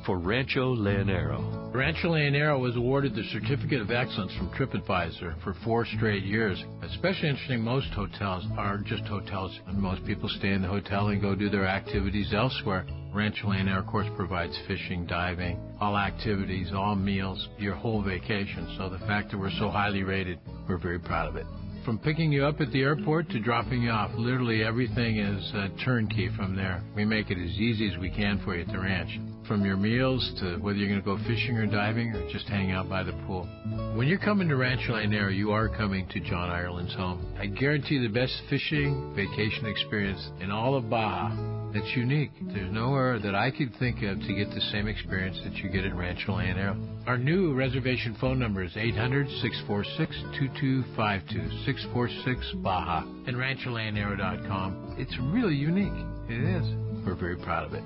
for Rancho Leonero. Rancho Leonero was awarded the Certificate of Excellence from TripAdvisor for four straight years. Especially interesting, most hotels are just hotels, and most people stay in the hotel and go do their activities elsewhere. Rancho Leonero, of course, provides fishing, diving, all activities, all meals, your whole vacation. So the fact that we're so highly rated, we're very proud of it. From picking you up at the airport to dropping you off, literally everything is uh, turnkey from there. We make it as easy as we can for you at the ranch. From your meals to whether you're going to go fishing or diving or just hang out by the pool. When you're coming to Rancho Leonero, you are coming to John Ireland's home. I guarantee the best fishing vacation experience in all of Baja. It's unique. There's nowhere that I could think of to get the same experience that you get at Rancho Leonero. Our new reservation phone number is eight hundred, six four six, two two five two, six four six Baja, and rancho leonero dot com. It's really unique. It is. We're very proud of it.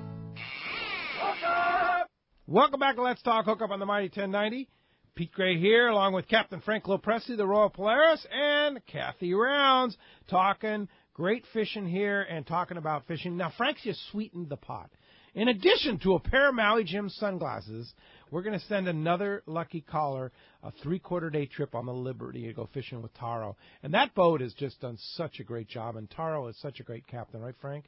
Welcome back to Let's Talk Hookup on the Mighty ten ninety. Pete Gray here, along with Captain Frank Lopresti, the Royal Polaris, and Kathy Rounds, talking great fishing here and talking about fishing. Now, Frank's just sweetened the pot. In addition to a pair of Maui Jim sunglasses, we're going to send another lucky caller a three-quarter day trip on the Liberty to go fishing with Taro. And that boat has just done such a great job, and Taro is such a great captain, right, Frank?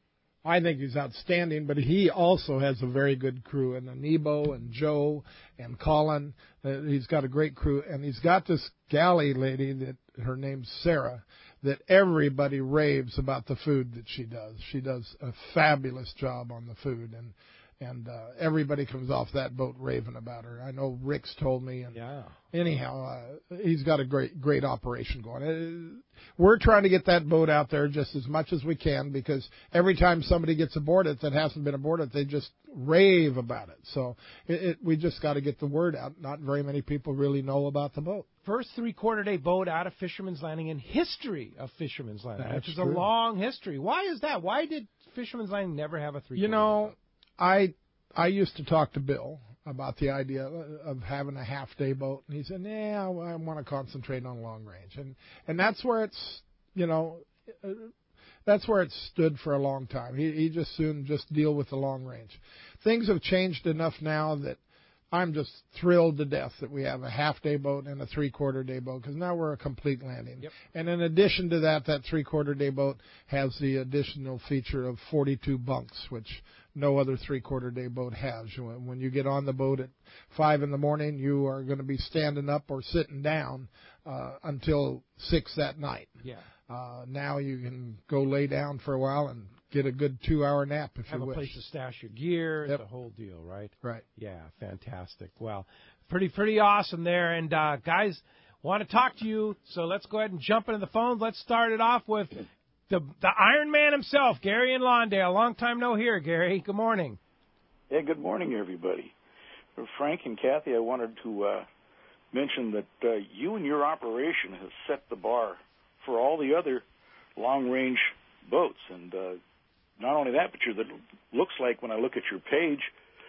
I think he's outstanding, but he also has a very good crew. And Nebo and Joe and Colin, uh, he's got a great crew. And he's got this galley lady, that her name's Sarah, that everybody raves about the food that she does. She does a fabulous job on the food, and and uh, everybody comes off that boat raving about her. I know Rick's told me. And yeah. Anyhow, uh, he's got a great great operation going. Uh, we're trying to get that boat out there just as much as we can, because every time somebody gets aboard it that hasn't been aboard it, they just rave about it. So it, it, we just got to get the word out. Not very many people really know about the boat. First three-quarter day boat out of Fisherman's Landing in history of Fisherman's Landing, That's which is true. a long history. Why is that? Why did Fisherman's Landing never have a three-quarter You know, day boat? I I used to talk to Bill about the idea of having a half-day boat, and he said, "Nah, I want to concentrate on long range," and and that's where it's, you know, uh, that's where it's stood for a long time. He he just soon just deal with the long range. Things have changed enough now that I'm just thrilled to death that we have a half-day boat and a three-quarter day boat, because now we're a complete landing. Yep. And in addition to that, that three-quarter day boat has the additional feature of forty-two bunks, which no other three-quarter day boat has. When you get on the boat at five in the morning, you are going to be standing up or sitting down uh, until six that night. Yeah. Uh, now you can go lay down for a while and get a good two-hour nap if Have you a wish. place to stash your gear, Yep. the whole deal, right? Right. Yeah, fantastic. Well, pretty pretty awesome there. And uh, guys, want to talk to you, so let's go ahead and jump into the phones. Let's start it off with the the Iron Man himself, Gary in Lawndale. Long time no hear, Gary. Good morning. Yeah, good morning, everybody. For Frank and Kathy, I wanted to uh, mention that uh, you and your operation have set the bar for all the other long-range boats. And uh, not only that, but you're the, looks like when I look at your page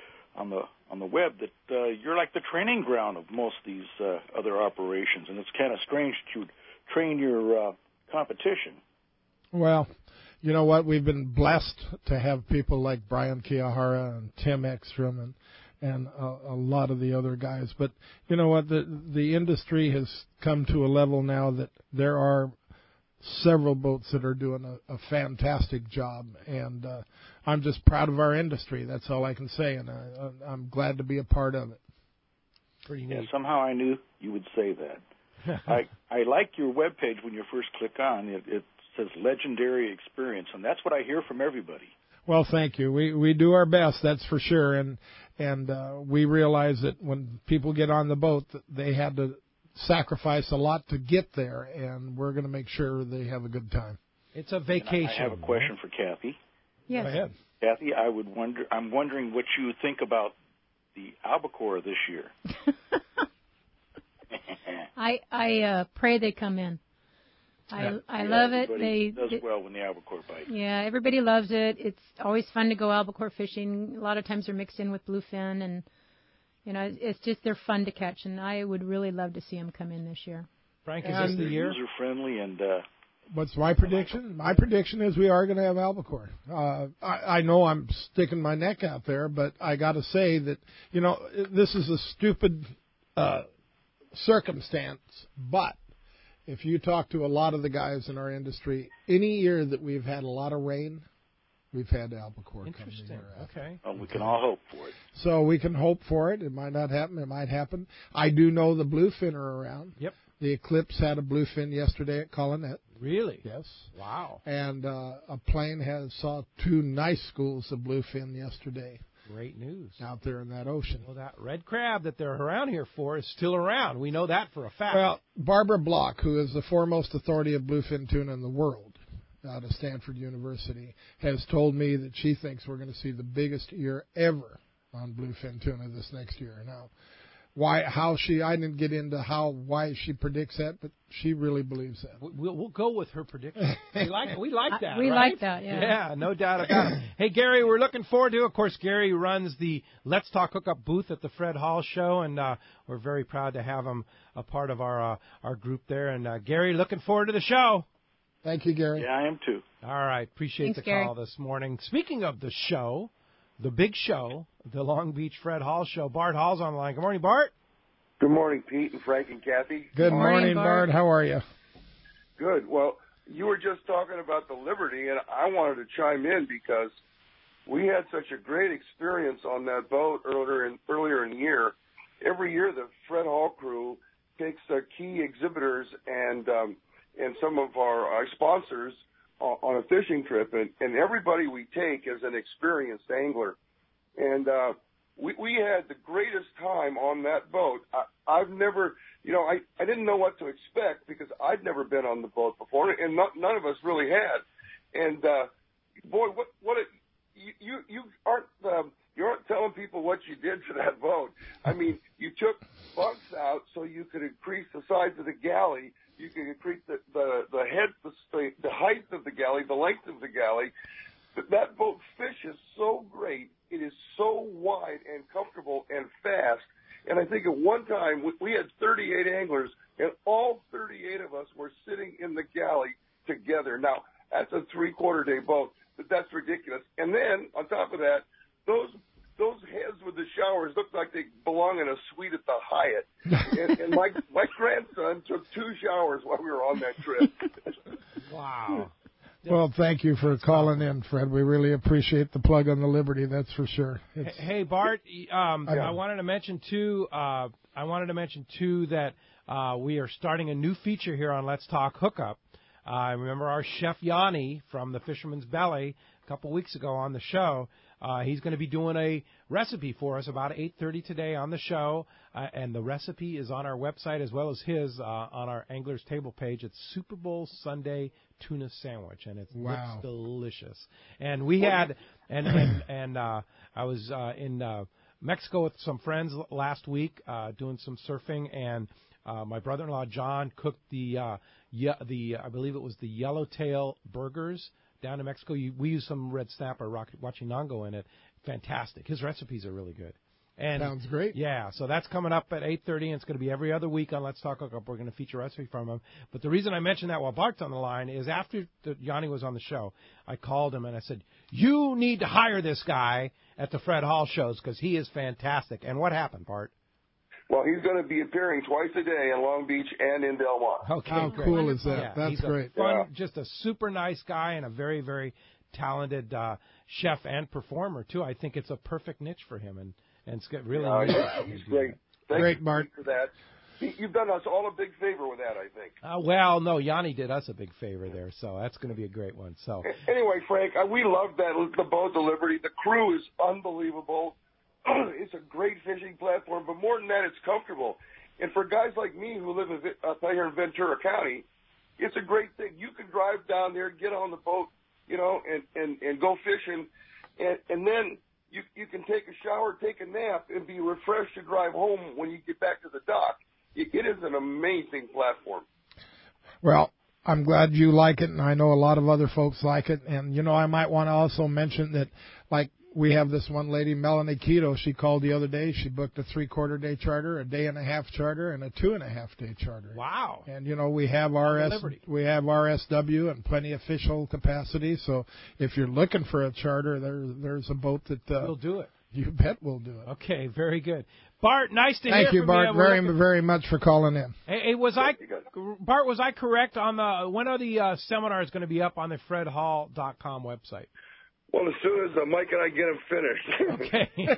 on the on the web that uh, you're like the training ground of most of these uh, other operations. And it's kind of strange that you train your uh, competition. Well, you know what? We've been blessed to have people like Brian Kiyahara and Tim Ekstrom and and a, a lot of the other guys. But you know what? The the industry has come to a level now that there are several boats that are doing a, a fantastic job, and uh, I'm just proud of our industry. That's all I can say, and I, I'm glad to be a part of it. Pretty Yeah, neat. somehow I knew you would say that. I I like your webpage when you first click on it. It says legendary experience, and that's what I hear from everybody. Well, thank you. We we do our best, that's for sure, and and uh, we realize that when people get on the boat, that they had to sacrifice a lot to get there, and we're going to make sure they have a good time. It's a vacation. I have a question for Kathy. Yes. Go ahead. Kathy, I would wonder. I'm wondering what you think about the albacore this year. I I uh, pray they come in. I Yeah. I Yeah, love it. everybody They, does they well when the albacore bite. yeah, everybody loves it. It's always fun to go albacore fishing. A lot of times they're mixed in with bluefin, and you know it's just they're fun to catch. And I would really love to see them come in this year. Frank, is And this the they're year? user friendly, and uh, What's my prediction? My prediction is we are going to have albacore. Uh, I, I know I'm sticking my neck out there, but I got to say that, you know, this is a stupid uh, circumstance, but if you talk to a lot of the guys in our industry, any year that we've had a lot of rain, we've had albacore come the year after. Okay. Well, we can all hope for it. So we can hope for it. It might not happen. It might happen. I do know the bluefin are around. Yep. The Eclipse had a bluefin yesterday at Collinet. Really? Yes. Wow. And uh, a plane has saw two nice schools of bluefin yesterday. Great news. Out there in that ocean. Well, that red crab that they're around here for is still around. We know that for a fact. Well, Barbara Block, who is the foremost authority of bluefin tuna in the world out of Stanford University, has told me that she thinks we're going to see the biggest year ever on bluefin tuna this next year. Now, why, how she, I didn't get into how, why she predicts that, but she really believes that. We'll, we'll go with her prediction. We like, we like that, We right? like that, yeah. Yeah, no doubt about it. Hey, Gary, we're looking forward to it. Of course, Gary runs the Let's Talk Hookup booth at the Fred Hall Show, and uh, we're very proud to have him a part of our uh, our group there. And, uh, Gary, looking forward to the show. Thank you, Gary. Yeah, I am too. All right, appreciate Thanks, the Gary. call this morning. Speaking of the show, the big show, the Long Beach Fred Hall Show, Bart Hall's on the line. Good morning, Bart. Good morning, Pete and Frank and Kathy. Good morning, morning, Bart. Bart. How are you? Good. Well, you were just talking about the Liberty, and I wanted to chime in because we had such a great experience on that boat earlier in, earlier in the year. Every year, the Fred Hall crew takes the key exhibitors and um, and some of our, our sponsors on, on a fishing trip, and, and everybody we take is an experienced angler. And uh, we, we had the greatest time on that boat. I, I've never, you know, I, I didn't know what to expect because I'd never been on the boat before, and not, none of us really had. And uh, boy, what what a, you you you aren't um, you aren't telling people what you did to that boat. I mean, you took bunks out so you could increase the size of the galley. You could increase the the, the head, the, the height of the galley, the length of the galley. But that boat fishes so great. It is so wide and comfortable and fast. And I think at one time we, we had thirty-eight anglers, and all thirty-eight of us were sitting in the galley together. Now, that's a three-quarter day boat, but that's ridiculous. And then, on top of that, those those heads with the showers looked like they belong in a suite at the Hyatt. and and my, my grandson took two showers while we were on that trip. Wow. Well, thank you for calling in, Fred. We really appreciate the plug on the Liberty, that's for sure. It's, Hey, Bart, um, Yeah. I wanted to mention, too, uh, I wanted to mention, too, that uh, we are starting a new feature here on Let's Talk Hookup. I uh, remember our chef Yanni from the Fisherman's Belly a couple weeks ago on the show. Uh, he's going to be doing a recipe for us about eight thirty today on the show, uh, and the recipe is on our website as well as his uh, on our Angler's Table page. It's Super Bowl Sunday tuna sandwich, and it Wow. looks delicious. And we had, and and, and uh, I was uh, in uh, Mexico with some friends l- last week uh, doing some surfing, and uh, my brother-in-law John cooked the uh, ye- the I believe it was the yellowtail burgers down in Mexico. You, we use some red snapper, guachinango in it. Fantastic. His recipes are really good. And Sounds great. Yeah, so that's coming up at eight thirty, and it's going to be every other week on Let's Talk Hookup. We're going to feature a recipe from him. But the reason I mentioned that while Bart's on the line is after the, Yanni was on the show, I called him and I said, you need to hire this guy at the Fred Hall shows because he is fantastic. And what happened, Bart? Well, he's going to be appearing twice a day in Long Beach and in Del Mar. Okay, How great. cool is that? Yeah, That's he's great. A fun, Yeah. Just a super nice guy and a very, very talented uh, chef and performer, too. I think it's a perfect niche for him, and, and it's got really Uh, neat. he's, he's great. Thank Great, you Bart. for that. You- You've done us all a big favor with that, I think. Uh, well, no, Yanni did us a big favor there, so that's going to be a great one. So, Anyway, Frank, uh, we love that the boat, the Liberty. The crew is unbelievable. It's a great fishing platform, but more than that, it's comfortable. And for guys like me who live in, uh, here in Ventura County, it's a great thing. You can drive down there, get on the boat, you know, and, and, and go fishing, and, and then you you can take a shower, take a nap, and be refreshed to drive home when you get back to the dock. It, it is an amazing platform. Well, I'm glad you like it, and I know a lot of other folks like it. And, you know, I might want to also mention that, like, we have this one lady, Melanie Keto. She called the other day. She booked a three-quarter day charter, a day and a half charter, and a two and a half day charter. Wow! And you know we have R S we have R S W and plenty of official capacity. So if you're looking for a charter, there there's a boat that uh, we'll do it. You bet we'll do it. Okay, very good. Bart, nice to Thank hear you, from you. Bart, very looking... very much for calling in. Hey, hey, was I, Bart, was I correct on the, when are the uh, seminars going to be up on the fred hall dot com website? Well, as soon as uh, Mike and I get them finished.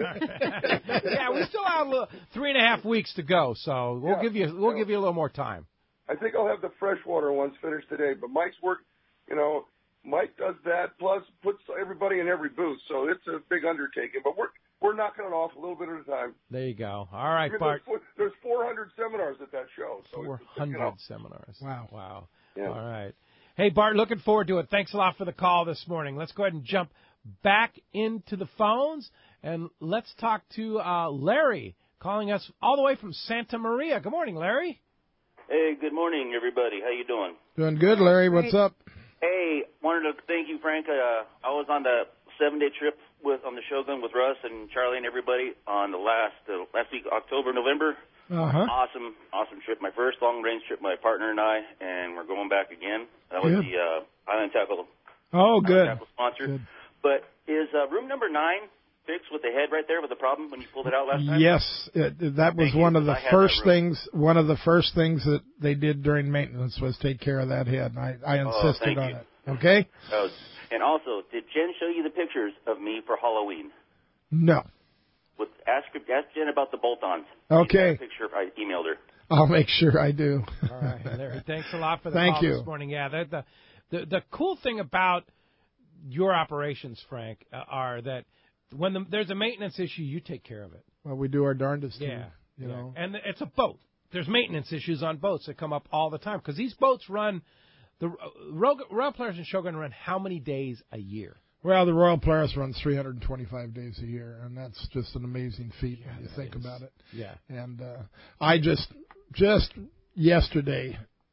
Okay. Yeah, we still have a little, three and a half weeks to go, so we'll yeah, give you we'll yeah. give you a little more time. I think I'll have the freshwater ones finished today, but Mike's work, you know, Mike does that, plus puts everybody in every booth, so it's a big undertaking. But we're we're knocking it off a little bit at a time. There you go. All right, I mean, Bart. There's, there's four hundred seminars at that show. So four hundred you know. seminars. Wow. Wow. Yeah. All right. Hey, Bart, looking forward to it. Thanks a lot for the call this morning. Let's go ahead and jump back into the phones, and let's talk to uh, Larry, calling us all the way from Santa Maria. Good morning, Larry. Hey, good morning, everybody. How you doing? Doing good, Larry. What's up? Hey, wanted to thank you, Frank. Uh, I was on the seven-day trip with on the Shogun with Russ and Charlie and everybody on the last uh, last week, October, November. Uh-huh. Awesome, awesome trip. My first long-range trip, my partner and I, and we're going back again. That was good. the uh, Island Tackle. Oh, good. Tackle sponsor. Good. But is uh, room number nine fixed with the head right there with the problem when you pulled it out last time? Yes, it, that was Thank one you, of the first things. One of the first things that they did during maintenance was take care of that head. And I, I insisted oh, on you. it. Okay. Oh, and also, did Jen show you the pictures of me for Halloween? No. With ask ask Jen about the bolt-ons. Okay. Picture I emailed her. I'll make sure I do. All right, Larry. Thanks a lot for the Thank call you. this morning. Yeah, the, the the the cool thing about your operations, Frank, uh, are that when the, there's a maintenance issue, you take care of it. Well, we do our darndest. Yeah. To, you yeah. know. And it's a boat. There's maintenance issues on boats that come up all the time because these boats run. The Royal, Royal Polaris and Shogun run how many days a year? Well, the Royal Polaris runs three hundred twenty-five days a year, and that's just an amazing feat yeah, when you think is. about it. Yeah. And uh, I just just yesterday,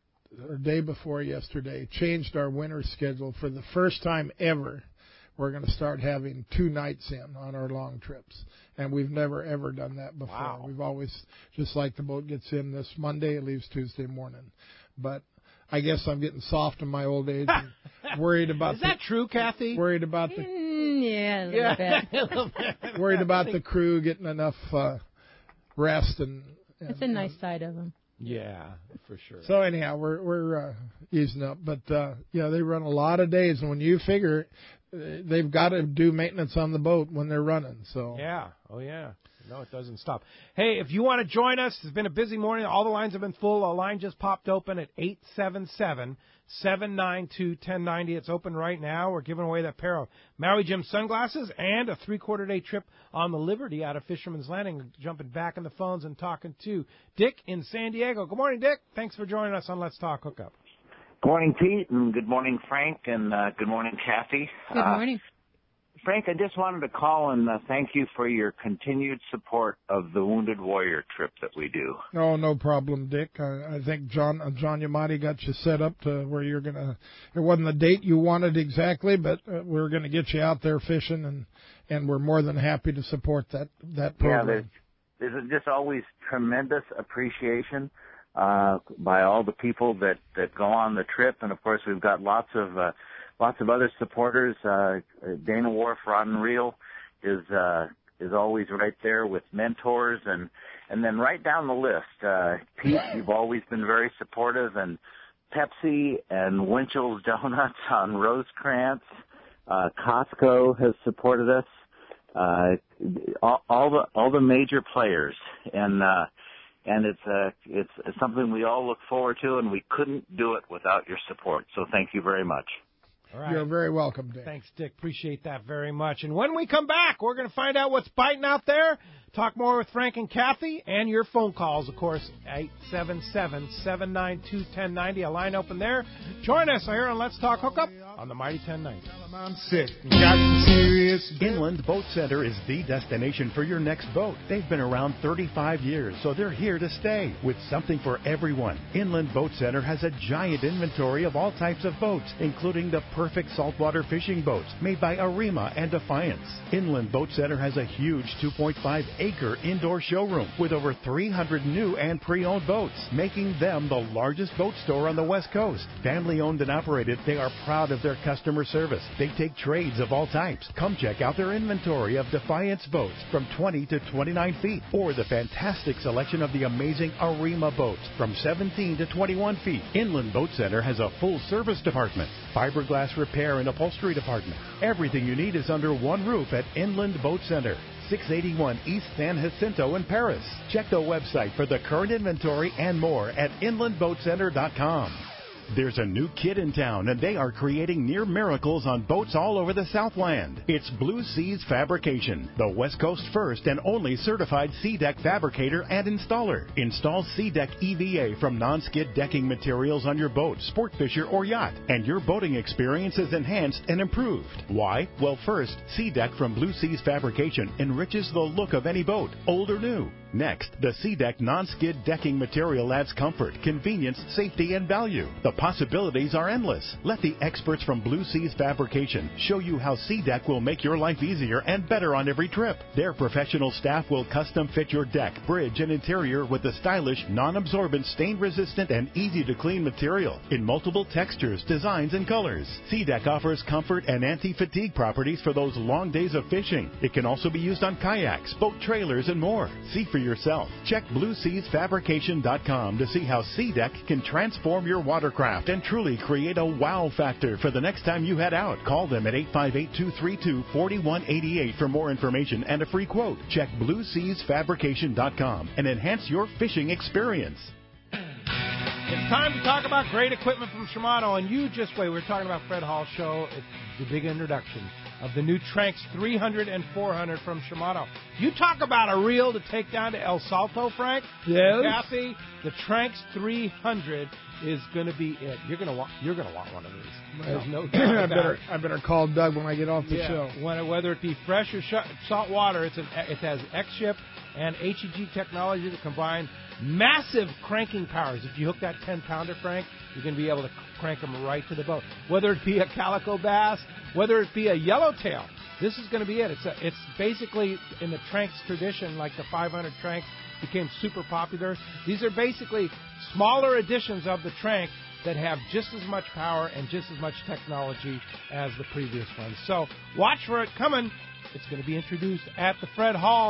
or day before yesterday, changed our winter schedule for the first time ever. We're going to start having two nights in on our long trips, and we've never ever done that before. Wow. We've always just like the boat gets in this Monday, it leaves Tuesday morning, but. I guess I'm getting soft in my old age and worried about Is the, that true, Kathy? Worried about the mm, yeah, a little yeah. bit. a little bit. worried about the crew getting enough uh, rest and, and That's a nice side of them. Yeah, for sure. So anyhow, we're we're uh, easing up, but uh, yeah, they run a lot of days, and when you figure uh, they've got to do maintenance on the boat when they're running. So yeah, oh yeah. No, it doesn't stop. Hey, if you want to join us, it's been a busy morning. All the lines have been full. A line just popped open at eight seven seven, seven nine two, one zero nine zero. It's open right now. We're giving away that pair of Maui Jim sunglasses and a three-quarter day trip on the Liberty out of Fisherman's Landing. Jumping back in the phones and talking to Dick in San Diego. Good morning, Dick. Thanks for joining us on Let's Talk Hookup. Good morning, Pete, and good morning, Frank, and uh, good morning, Kathy. Good morning. Uh, Frank, I just wanted to call and uh, thank you for your continued support of the Wounded Warrior trip that we do. No, no problem, Dick. I, I think John uh, John Yamati got you set up to where you're going to, it wasn't the date you wanted exactly, but uh, we're going to get you out there fishing, and, and we're more than happy to support that, that program. Yeah, there's, there's just always tremendous appreciation uh, by all the people that, that go on the trip, and of course we've got lots of uh, Lots of other supporters. Uh, Dana Wharf Rod and Reel is uh, is always right there with mentors, and and then right down the list, uh, Pete, you've always been very supportive, and Pepsi and Winchell's Donuts on Rosecrans. Uh, Costco has supported us. Uh, all, all the all the major players, and uh, and it's uh, it's something we all look forward to, and we couldn't do it without your support. So thank you very much. All right. You're very welcome, Dick. Thanks, Dick. Appreciate that very much. And when we come back, we're going to find out what's biting out there, talk more with Frank and Kathy, and your phone calls, of course, eight seven seven, seven nine two, one zero nine zero. A line open there. Join us here on Let's Talk Hookup on the Mighty ten ninety. I'm sick. Got some serious. Inland Boat Center is the destination for your next boat. They've been around thirty-five years, so they're here to stay with something for everyone. Inland Boat Center has a giant inventory of all types of boats, including the perfect saltwater fishing boats made by Arima and Defiance. Inland Boat Center has a huge two point five acre indoor showroom with over three hundred new and pre-owned boats, making them the largest boat store on the West Coast. Family owned and operated, they are proud of their customer service. They take trades of all types. Come check out their inventory of Defiance boats from twenty to twenty-nine feet, or the fantastic selection of the amazing Arima boats from seventeen to twenty-one feet. Inland Boat Center has a full service department, fiberglass repair and upholstery department. Everything you need is under one roof at Inland Boat Center, six eighty-one East San Jacinto in Paris. Check the website for the current inventory and more at inland boat center dot com. There's a new kid in town, and they are creating near miracles on boats all over the Southland. It's Blue Seas Fabrication, the West Coast first and only certified SeaDeck fabricator and installer. Install SeaDeck E V A from non-skid decking materials on your boat, sport fisher, or yacht, and your boating experience is enhanced and improved. Why? Well, first, SeaDeck from Blue Seas Fabrication enriches the look of any boat, old or new. Next, the SeaDeck non-skid decking material adds comfort, convenience, safety, and value. The possibilities are endless. Let the experts from Blue Seas Fabrication show you how SeaDeck will make your life easier and better on every trip. Their professional staff will custom fit your deck, bridge, and interior with the stylish, non-absorbent, stain-resistant, and easy-to-clean material in multiple textures, designs, and colors. SeaDeck offers comfort and anti-fatigue properties for those long days of fishing. It can also be used on kayaks, boat trailers, and more. See for yourself. Check blue seas fabrication dot com to see how SeaDeck can transform your watercraft and truly create a wow factor for the next time you head out. Call them at eight five eight, two three two, four one eight eight for more information and a free quote. Check blue seas fabrication dot com and enhance your fishing experience. It's time to talk about great equipment from Shimano, and you just wait. We're talking about Fred Hall's show. It's the big introduction of the new Tranx three hundred and four hundred from Shimano. You talk about a reel to take down to El Salto, Frank. Yes. Kathy, the Tranx three hundred is going to be it. You're going to want. You're going to want one of these. There's no doubt I about better. it. I better call Doug when I get off the yeah. show. When, whether it be fresh or sh- salt water, it's an, it has X-Ship and H E G technology to combine massive cranking powers. If you hook that ten pounder, Frank, you're going to be able to crank them right to the boat. Whether it be a calico bass, whether it be a yellowtail, this is going to be it. It's a, it's basically in the Tranx tradition, like the five hundred Tranx became super popular. These are basically smaller editions of the Tranx that have just as much power and just as much technology as the previous ones. So watch for it coming. It's going to be introduced at the Fred Hall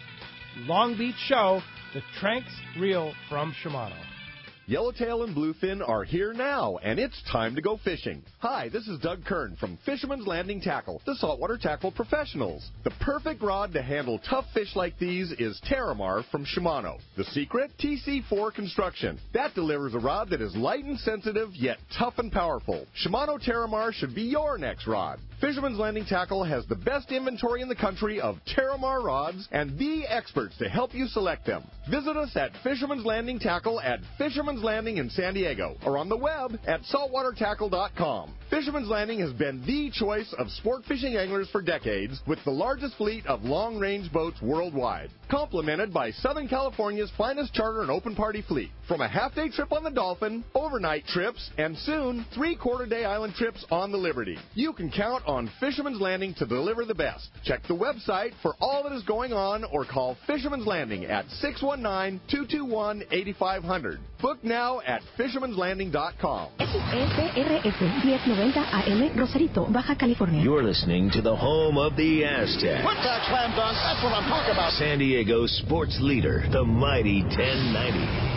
Long Beach show, the Tranx reel from Shimano. Yellowtail and Bluefin are here now, and it's time to go fishing. Hi, this is Doug Kern from Fisherman's Landing Tackle, the saltwater tackle professionals. The perfect rod to handle tough fish like these is Terramar from Shimano. The secret? T C four construction. That delivers a rod that is light and sensitive, yet tough and powerful. Shimano Terramar should be your next rod. Fisherman's Landing Tackle has the best inventory in the country of Terramar rods and the experts to help you select them. Visit us at Fisherman's Landing Tackle at Fisherman's Landing in San Diego or on the web at saltwater tackle dot com. Fisherman's Landing has been the choice of sport fishing anglers for decades with the largest fleet of long-range boats worldwide, complemented by Southern California's finest charter and open party fleet. From a half-day trip on the Dolphin, overnight trips, and soon three-quarter-day island trips on the Liberty. You can count on Fisherman's Landing to deliver the best. Check the website for all that is going on or call Fisherman's Landing at six one nine, two two one, eight five zero zero. Book now at fishermans landing dot com. S P R F ten ninety A M, Rosarito, Baja California. You're listening to the home of the Aztecs. What's that slam dunk? That's what I'm talking about. San Diego's sports leader, the Mighty ten ninety.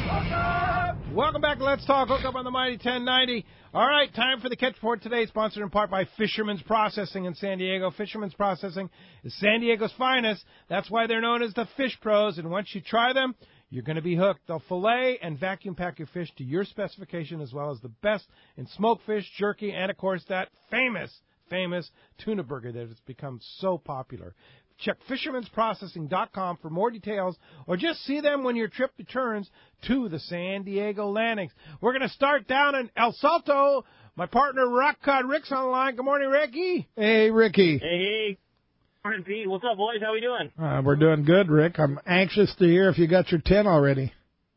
Welcome back to Let's Talk Hookup on the Mighty ten ninety. All right, time for the catch report today, sponsored in part by Fisherman's Processing in San Diego. Fisherman's Processing is San Diego's finest. That's why they're known as the Fish Pros, and once you try them, you're going to be hooked. They'll fillet and vacuum pack your fish to your specification, as well as the best in smoked fish, jerky, and, of course, that famous, famous tuna burger that has become so popular. Check fishermans processing dot com for more details, or just see them when your trip returns to the San Diego landings. We're going to start down in El Salto My partner, Rock Cod Rick's on the line. Good morning, Ricky. Hey, Ricky. Hey, hey. Morning, Pete. What's up, boys? How we doing? Uh, we're doing good, Rick. I'm anxious to hear if you got your ten already.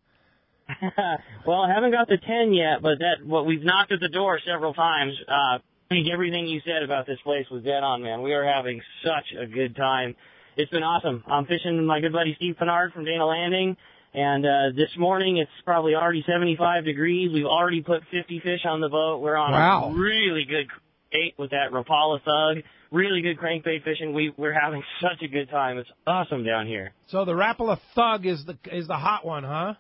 Well, I haven't got the ten yet, but that what we've knocked at the door several times. Uh, I think everything you said about this place was dead on, man. We are having such a good time. It's been awesome. I'm fishing with my good buddy Steve Pennard from Dana Landing, and uh, this morning it's probably already seventy-five degrees. We've already put fifty fish on the boat. We're on wow. a really good bait with that Rapala Thug. Really good crankbait fishing. We, we're having such a good time. It's awesome down here. So the Rapala Thug is the is the hot one, huh?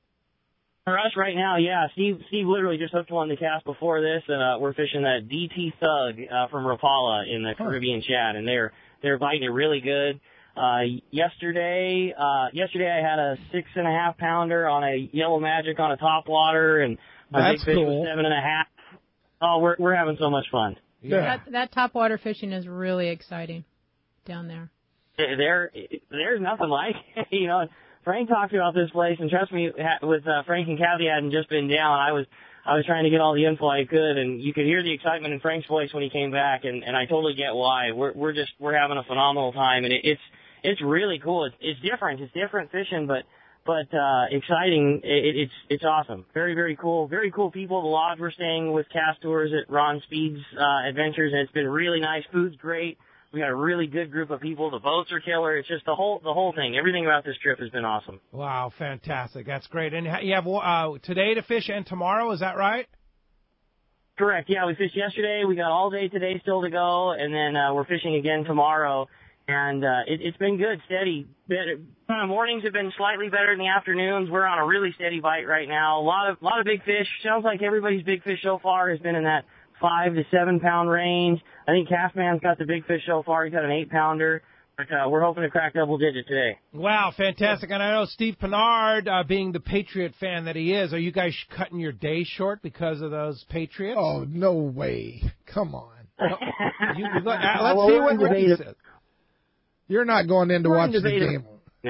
For us right now, yeah. Steve Steve literally just hooked one to cast before this, and uh, we're fishing that D T Thug uh, from Rapala in the Caribbean Chat, and they're they're biting it really good. Uh, yesterday, uh, yesterday I had a six and a half pounder on a Yellow Magic on a topwater, and my That's big fish cool. was seven and a half. Oh, we're we're having so much fun. Yeah. That, that topwater fishing is really exciting down there. There, there's nothing like it. You know, Frank talked about this place, and trust me, with uh, Frank and Kathy hadn't just been down. I was I was trying to get all the info I could, and you could hear the excitement in Frank's voice when he came back, and, and I totally get why. We're we're just we're having a phenomenal time, and it, it's it's really cool. It's it's different. It's different fishing, but but uh, exciting. It, it's it's awesome. Very very cool. Very cool people. The lodge we're staying with Cast Tours at Ron Speed's uh, Adventures, and it's been really nice. Food's great. We got a really good group of people. The boats are killer. It's just the whole the whole thing. Everything about this trip has been awesome. Wow, fantastic. That's great. And you have uh, today to fish and tomorrow, is that right? Correct. Yeah, we fished yesterday. We got all day today still to go, and then uh, we're fishing again tomorrow. And uh, it, it's been good, steady. Better, uh, mornings have been slightly better than the afternoons. We're on a really steady bite right now. A lot of lot of big fish. Sounds like everybody's big fish so far has been in that five to seven pound range. I think Castman's got the big fish so far. He's got an eight pounder. But uh, we're hoping to crack double digit today. Wow, fantastic. And I know Steve Pennard, uh, being the Patriot fan that he is, are you guys cutting your day short because of those Patriots? Oh, no way. Come on. No, you, you, let, uh, let's well, see what Ricky says. You're not going in to we're watch in the game. Yeah.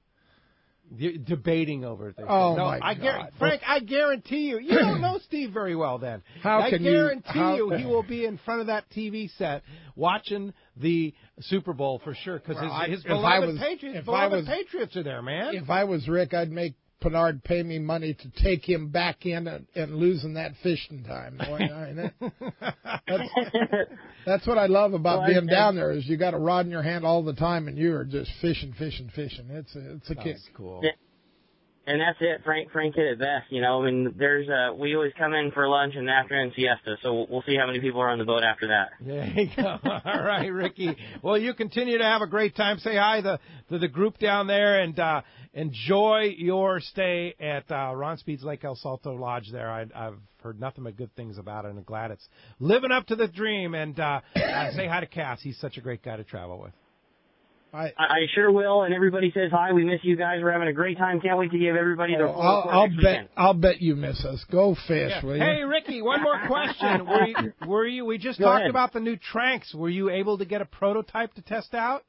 You're debating over it. Oh, no, my I God. Gar- Frank, I guarantee you. You don't know Steve very well then. How I can you- guarantee how- you he will be in front of that T V set watching the Super Bowl for sure because Well, I- his, his if I beloved, was- Patriots, if I beloved was- Patriots are there, man. If I was Rick, I'd make Pennard pay me money to take him back in and, and losing that fishing time. Boy, I mean, that, that's, that's what I love about Well, being and- down there is you got a rod in your hand all the time and you are just fishing, fishing, fishing. It's a, it's a That's kick. cool. Yeah. And that's it. Frank Frank hit it best. You know, I mean, there's uh, we always come in for lunch and afternoon siesta, so we'll see how many people are on the boat after that. There you go. All right, Ricky. Well, you continue to have a great time. Say hi to, to the group down there and uh, enjoy your stay at uh, Ron Speed's Lake El Salto Lodge there. I, I've heard nothing but good things about it, and I'm glad it's living up to the dream. And uh, uh, say hi to Cass. He's such a great guy to travel with. I, I sure will, and everybody says hi. We miss you guys. We're having a great time. Can't wait to give everybody their oh, full I'll, report I'll next bet weekend. I'll bet you miss us. Go fish, Yeah. will you? Hey, Ricky, one more question. Were you, were you we just Go talked ahead. about the new Tranks. Were you able to get a prototype to test out?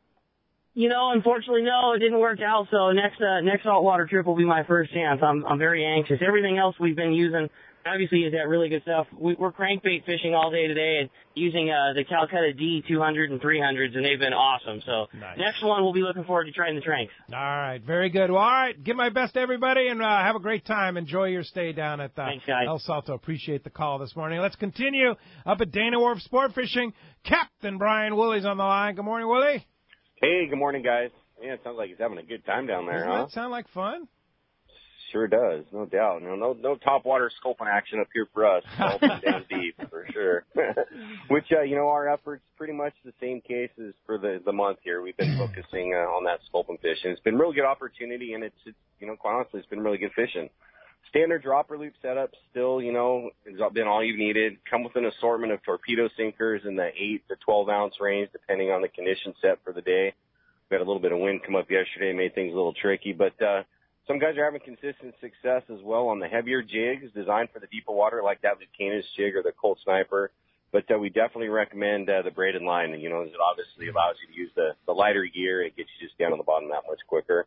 You know, unfortunately, no, it didn't work out. So next uh, next saltwater trip will be my first chance. I'm I'm very anxious. Everything else we've been using, obviously, is that really good stuff. We, we're crankbait fishing all day today and using uh, the Calcutta D two hundred and three hundreds, and they've been awesome. So Nice. next one, we'll be looking forward to trying the Tranks. All right, very good. Well, all right, give my best to everybody, and uh, have a great time. Enjoy your stay down at uh, Thanks, guys. El Salto. Appreciate the call this morning. Let's continue up at Dana Wharf Sport Fishing. Captain Brian Woolley's on the line. Good morning, Woolley. Hey, good morning, guys. Yeah, it sounds like he's having a good time down there, Doesn't huh? that sound like fun? Sure does, no doubt. No, no, no top water scoping action up here for us. Open down deep for sure. Which, uh, you know, our efforts pretty much the same case as for the the month here. We've been focusing uh, on that sculpin fishing. It's been a really good opportunity, and it's, it's, you know, quite honestly, it's been really good fishing. Standard dropper loop setup still, you know, has been all you've needed. Come with an assortment of torpedo sinkers in the eight to twelve ounce range, depending on the condition set for the day. We had a little bit of wind come up yesterday, made things a little tricky, but uh, some guys are having consistent success as well on the heavier jigs designed for the deeper water, like that Lucanus jig or the Colt Sniper. But uh, we definitely recommend uh, the braided line. You know, it obviously allows you to use the, the lighter gear. It gets you just down on the bottom that much quicker.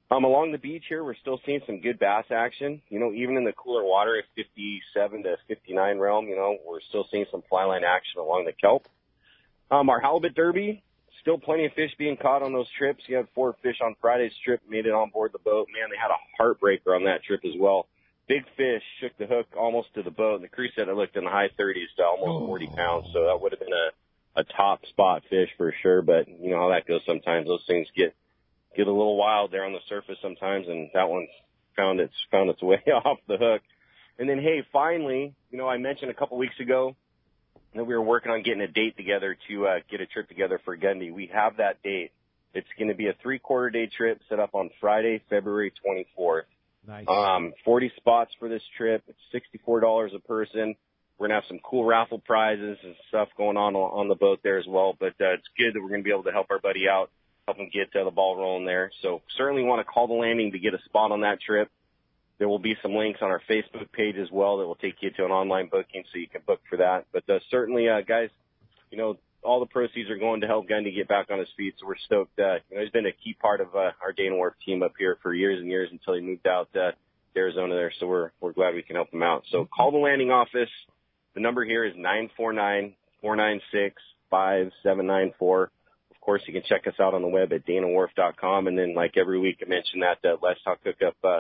Um, along the beach here, we're still seeing some good bass action. You know, even in the cooler water at fifty-seven to fifty-nine realm, you know, we're still seeing some fly line action along the kelp. Um, our halibut derby, still plenty of fish being caught on those trips. You had four fish on Friday's trip, made it on board the boat. Man, they had a heartbreaker on that trip as well. Big fish shook the hook almost to the boat, and the crew said it looked in the high thirties to almost forty pounds, so that would have been a, a top spot fish for sure. But you know how that goes sometimes. Those things get get a little wild there on the surface sometimes, and that one found its found its way off the hook. And then, hey, finally, you know, I mentioned a couple weeks ago that we were working on getting a date together to uh, get a trip together for Gundy. We have that date. It's going to be a three-quarter day trip set up on Friday, February twenty-fourth. Nice. Um, forty spots for this trip. It's sixty-four dollars a person. We're going to have some cool raffle prizes and stuff going on on the boat there as well. But uh, it's good that we're going to be able to help our buddy out, help him get uh, the ball rolling there. So certainly want to call the landing to get a spot on that trip. There will be some links on our Facebook page as well that will take you to an online booking so you can book for that. But uh, certainly, uh, guys, you know, all the proceeds are going to help Gundy get back on his feet. So we're stoked. Uh, you know, he's been a key part of uh, our Dana Wharf team up here for years and years until he moved out uh, to Arizona there. So we're we're glad we can help him out. So call the landing office. The number here is nine four nine, four nine six, five seven nine four. Of course, you can check us out on the web at dana wharf dot com. And then, like every week, I mention that uh, Let's Talk Hookup uh,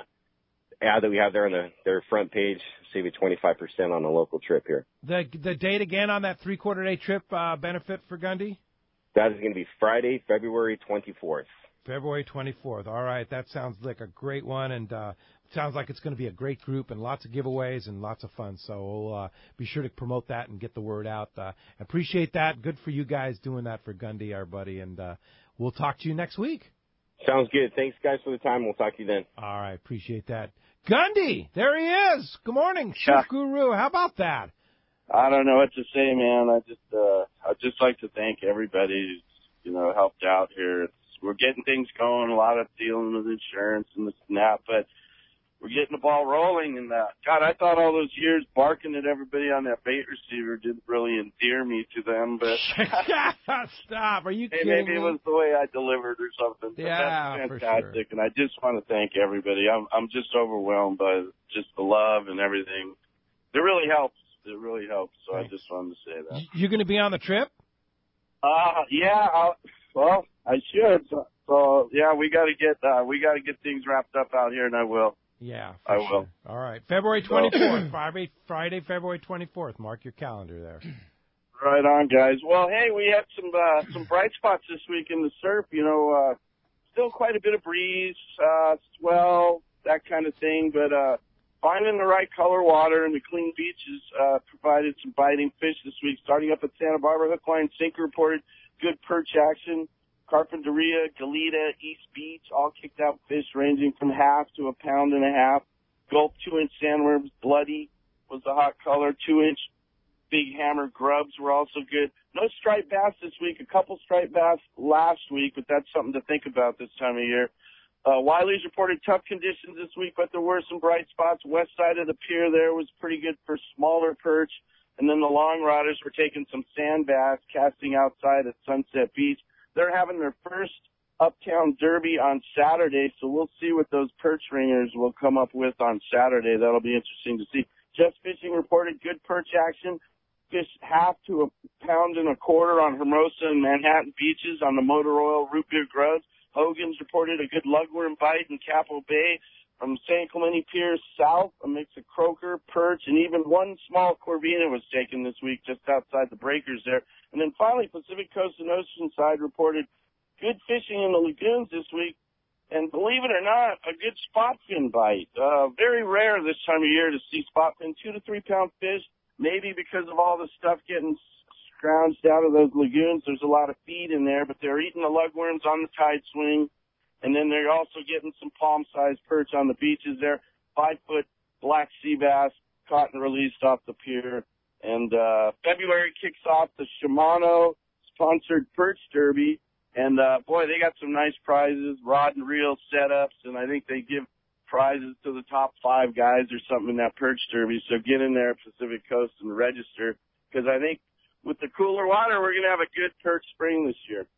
ad that we have there on the, their front page, save you twenty-five percent on a local trip here. The the date again on that three-quarter day trip uh, benefit for Gundy? That is going to be Friday, February twenty-fourth. February twenty-fourth. All right, that sounds like a great one, and uh, sounds like it's going to be a great group and lots of giveaways and lots of fun. So we'll uh, be sure to promote that and get the word out. Uh, appreciate that. Good for you guys doing that for Gundy, our buddy, and uh, we'll talk to you next week. Sounds good. Thanks, guys, for the time. We'll talk to you then. All right, appreciate that. Gundy, there he is. Good morning, Yeah. Surf Guru. How about that? I don't know what to say, man. I just, uh, I'd just like to thank everybody who's, you know, helped out here. It's, we're getting things going, a lot of dealing with insurance and this and that, but we're getting the ball rolling. And, uh, God, I thought all those years barking at everybody on that bait receiver didn't really endear me to them, but. Stop. Are you Hey, kidding maybe me? it was the way I delivered or something. But Yeah, that's for fantastic. And I just want to thank everybody. I'm, I'm just overwhelmed by just the love and everything. It really helps. It really helps. So I just wanted to say that. You going to be on the trip? Uh, yeah, I'll, well, I should. So, so yeah, we got to get, uh, we got to get things wrapped up out here, and I will. Yeah, I for will. sure. All right, February twenty-fourth, Friday, Friday, February twenty-fourth. Mark your calendar there. Right on, guys. Well, hey, we had some uh, some bright spots this week in the surf. You know, uh, still quite a bit of breeze, uh, swell, that kind of thing. But uh, finding the right color water and the clean beaches uh, provided some biting fish this week. Starting up at Santa Barbara, hook line sinker reported good perch action. Carpinteria, Goleta, East Beach, all kicked out fish ranging from half to a pound and a half. Gulp two-inch sandworms, bloody was the hot color. Two-inch big hammer grubs were also good. No striped bass this week. A couple striped bass last week, but that's something to think about this time of year. Uh, Wiley's reported tough conditions this week, but there were some bright spots. West side of the pier there was pretty good for smaller perch. And then the long rodders were taking some sand bass, casting outside at Sunset Beach. They're having their first Uptown Derby on Saturday, so we'll see what those perch ringers will come up with on Saturday. That'll be interesting to see. Just Fishing reported good perch action. Fish half to a pound and a quarter on Hermosa and Manhattan beaches on the motor oil root beer grubs. Hogan's reported a good lugworm bite in Capo Bay. From San Clemente Pier south, a mix of croaker, perch, and even one small corvina was taken this week just outside the breakers there. And then finally, Pacific Coast and Oceanside reported good fishing in the lagoons this week. And believe it or not, a good spot fin bite. Uh, very rare this time of year to see spot fin, two to three pound fish. Maybe because of all the stuff getting scrounged out of those lagoons, there's a lot of feed in there, but they're eating the lugworms on the tide swing. And then they're also getting some palm-sized perch on the beaches there. Five-foot black sea bass caught and released off the pier. And uh, February kicks off the Shimano-sponsored Perch Derby. And, uh, boy, they got some nice prizes, rod and reel setups, and I think they give prizes to the top five guys or something in that Perch Derby. So get in there at Pacific Coast and register, because I think with the cooler water, we're going to have a good perch spring this year.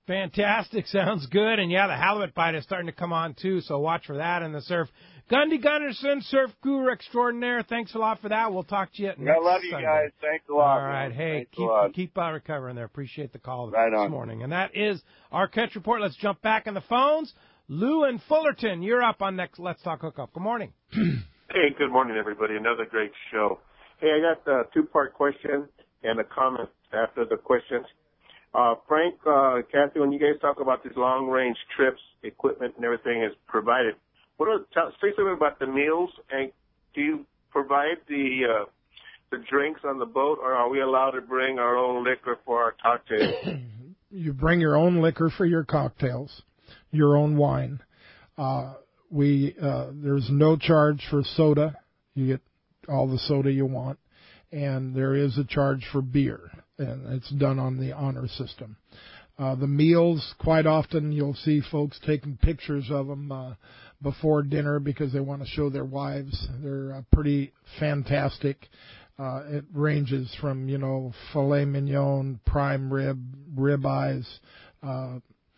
Fantastic. Sounds good. And, yeah, the halibut bite is starting to come on, too, so watch for that in the surf. Gundy Gunderson, surf guru extraordinaire, thanks a lot for that. We'll talk to you next I love you Sunday. guys. Thanks a lot. All right. Man. Hey, Thanks keep a lot. keep uh, recovering there. Appreciate the call Right this on. morning. And that is our catch report. Let's jump back in the phones. Lou and Fullerton, you're up on next Let's Talk Hookup. Good morning. Hey, good morning, everybody. Another great show. Hey, I got a two-part question and a comment after the questions. Uh, Frank, uh, Kathy, when you guys talk about these long-range trips, equipment and everything is provided, what are, tell, say something about the meals, and do you provide the uh, the drinks on the boat, or are we allowed to bring our own liquor for our cocktails? You bring your own liquor for your cocktails, your own wine. Uh, we uh, there's no charge for soda. You get all the soda you want, and there is a charge for beer, and it's done on the honor system. Uh, the meals, quite often you'll see folks taking pictures of them uh, before dinner because they want to show their wives. They're uh, pretty fantastic. Uh, it ranges from, you know, filet mignon, prime rib, rib eyes, uh,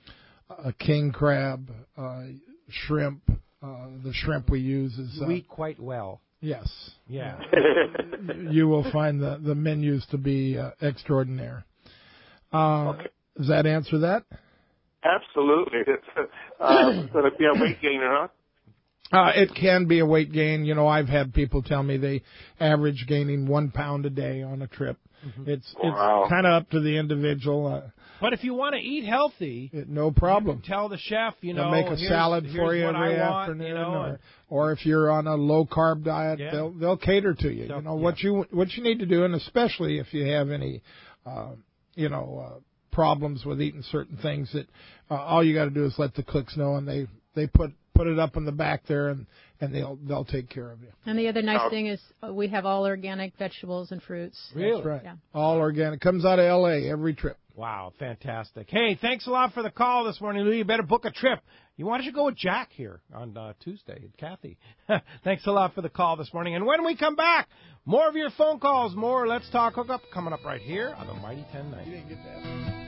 a king crab, uh, shrimp. Uh, the shrimp we use is... Uh, We eat quite well. Yes. Yeah. You will find the, the menus to be uh, extraordinary. Uh, okay. Does that answer that? Absolutely. It's, uh, so it'd be a weight gainer, huh? Uh, it can be a weight gain. You know, I've had people tell me they average gaining one pound a day on a trip. Mm-hmm. It's wow. it's kind of up to the individual. Uh, but if you want to eat healthy, it, no problem. You can tell the chef, you know, they'll make a here's, salad here's for you what every I want, afternoon, you know, or, or if you're on a low carb diet, yeah. they'll they'll cater to you. So, you know yeah. what you what you need to do, and especially if you have any, uh, you know, uh, problems with eating certain things, that uh, all you got to do is let the cooks know, and they they put put it up in the back there, and. And they'll they'll take care of you. And the other nice thing is uh, we have all organic vegetables and fruits. Really? That's right. Yeah. All organic. Comes out of L A every trip. Wow, fantastic. Hey, thanks a lot for the call this morning, Lou. You better book a trip. You want to go with Jack here on uh, Tuesday, and Kathy. Thanks a lot for the call this morning. And when we come back, more of your phone calls, more Let's Talk Hookup coming up right here on the Mighty ten ninety. You didn't get that.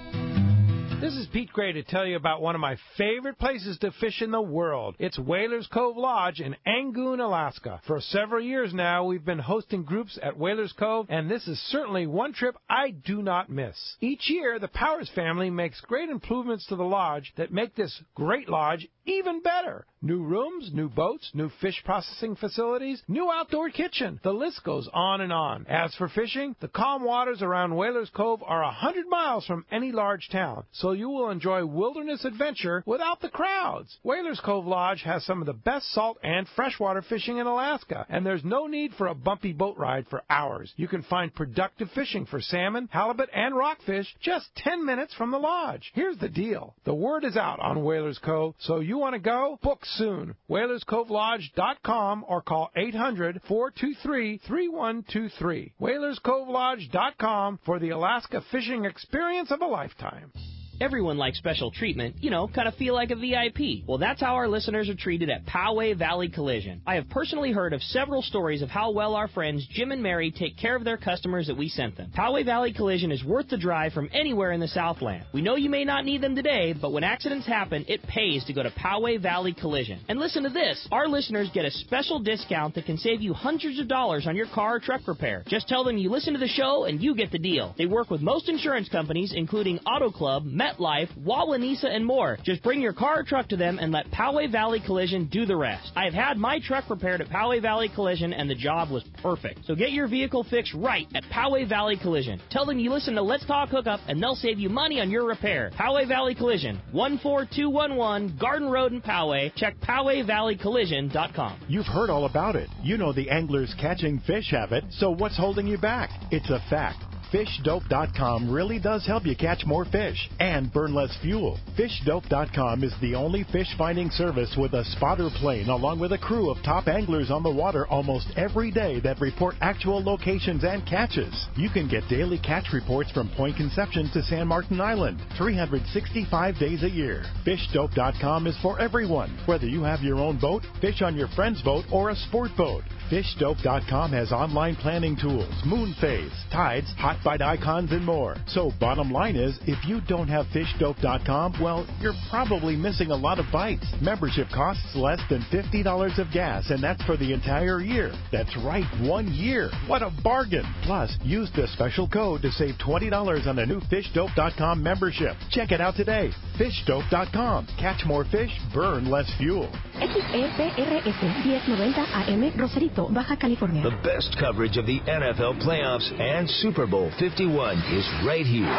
This is Pete Gray to tell you about one of my favorite places to fish in the world. It's Whalers Cove Lodge in Angoon, Alaska. For several years now, we've been hosting groups at Whalers Cove, and this is certainly one trip I do not miss. Each year, the Powers family makes great improvements to the lodge that make this great lodge even better. New rooms, new boats, new fish processing facilities, new outdoor kitchen. The list goes on and on. As for fishing, the calm waters around Whalers Cove are a hundred miles from any large town, so you will enjoy wilderness adventure without the crowds. Whalers Cove Lodge has some of the best salt and freshwater fishing in Alaska, and there's no need for a bumpy boat ride for hours. You can find productive fishing for salmon, halibut, and rockfish just ten minutes from the lodge. Here's the deal. The word is out on Whalers Cove, so you want to go? Book soon. Whalers Cove Lodge dot com or call eight hundred, four two three, three one two three. Whalers Cove Lodge dot com for the Alaska fishing experience of a lifetime. Everyone likes special treatment, you know, kind of feel like a V I P. Well, that's how our listeners are treated at Poway Valley Collision. I have personally heard of several stories of how well our friends Jim and Mary take care of their customers that we sent them. Poway Valley Collision is worth the drive from anywhere in the Southland. We know you may not need them today, but when accidents happen, it pays to go to Poway Valley Collision. And listen to this. Our listeners get a special discount that can save you hundreds of dollars on your car or truck repair. Just tell them you listen to the show and you get the deal. They work with most insurance companies, including Auto Club, MetLife, Wawanesa, and more. Just bring your car or truck to them and let Poway Valley Collision do the rest. I have had my truck repaired at Poway Valley Collision and the job was perfect. So get your vehicle fixed right at Poway Valley Collision. Tell them you listen to Let's Talk Hookup and they'll save you money on your repair. Poway Valley Collision, one four two one one Garden Road in Poway. Check Poway Valley Collision dot com. You've heard all about it. You know the anglers catching fish have it, so what's holding you back? It's a fact. fish dope dot com really does help you catch more fish and burn less fuel. fish dope dot com is the only fish finding service with a spotter plane along with a crew of top anglers on the water almost every day that report actual locations and catches. You can get daily catch reports from Point Conception to San Martin Island, three hundred sixty-five days a year. fish dope dot com is for everyone, whether you have your own boat, fish on your friend's boat, or a sport boat. fish dope dot com has online planning tools, moon phase, tides, hot graphite icons, and more. So bottom line is, if you don't have fish dope dot com, well, you're probably missing a lot of bites. Membership costs less than fifty dollars of gas, and that's for the entire year. That's right, one year. What a bargain. Plus, use the special code to save twenty dollars on a new fish dope dot com membership. Check it out today. fish dope dot com. Catch more fish, burn less fuel. X E P R S ten ninety A M, Rosarito, Baja California. The best coverage of the N F L playoffs and Super Bowl fifty-one is right here.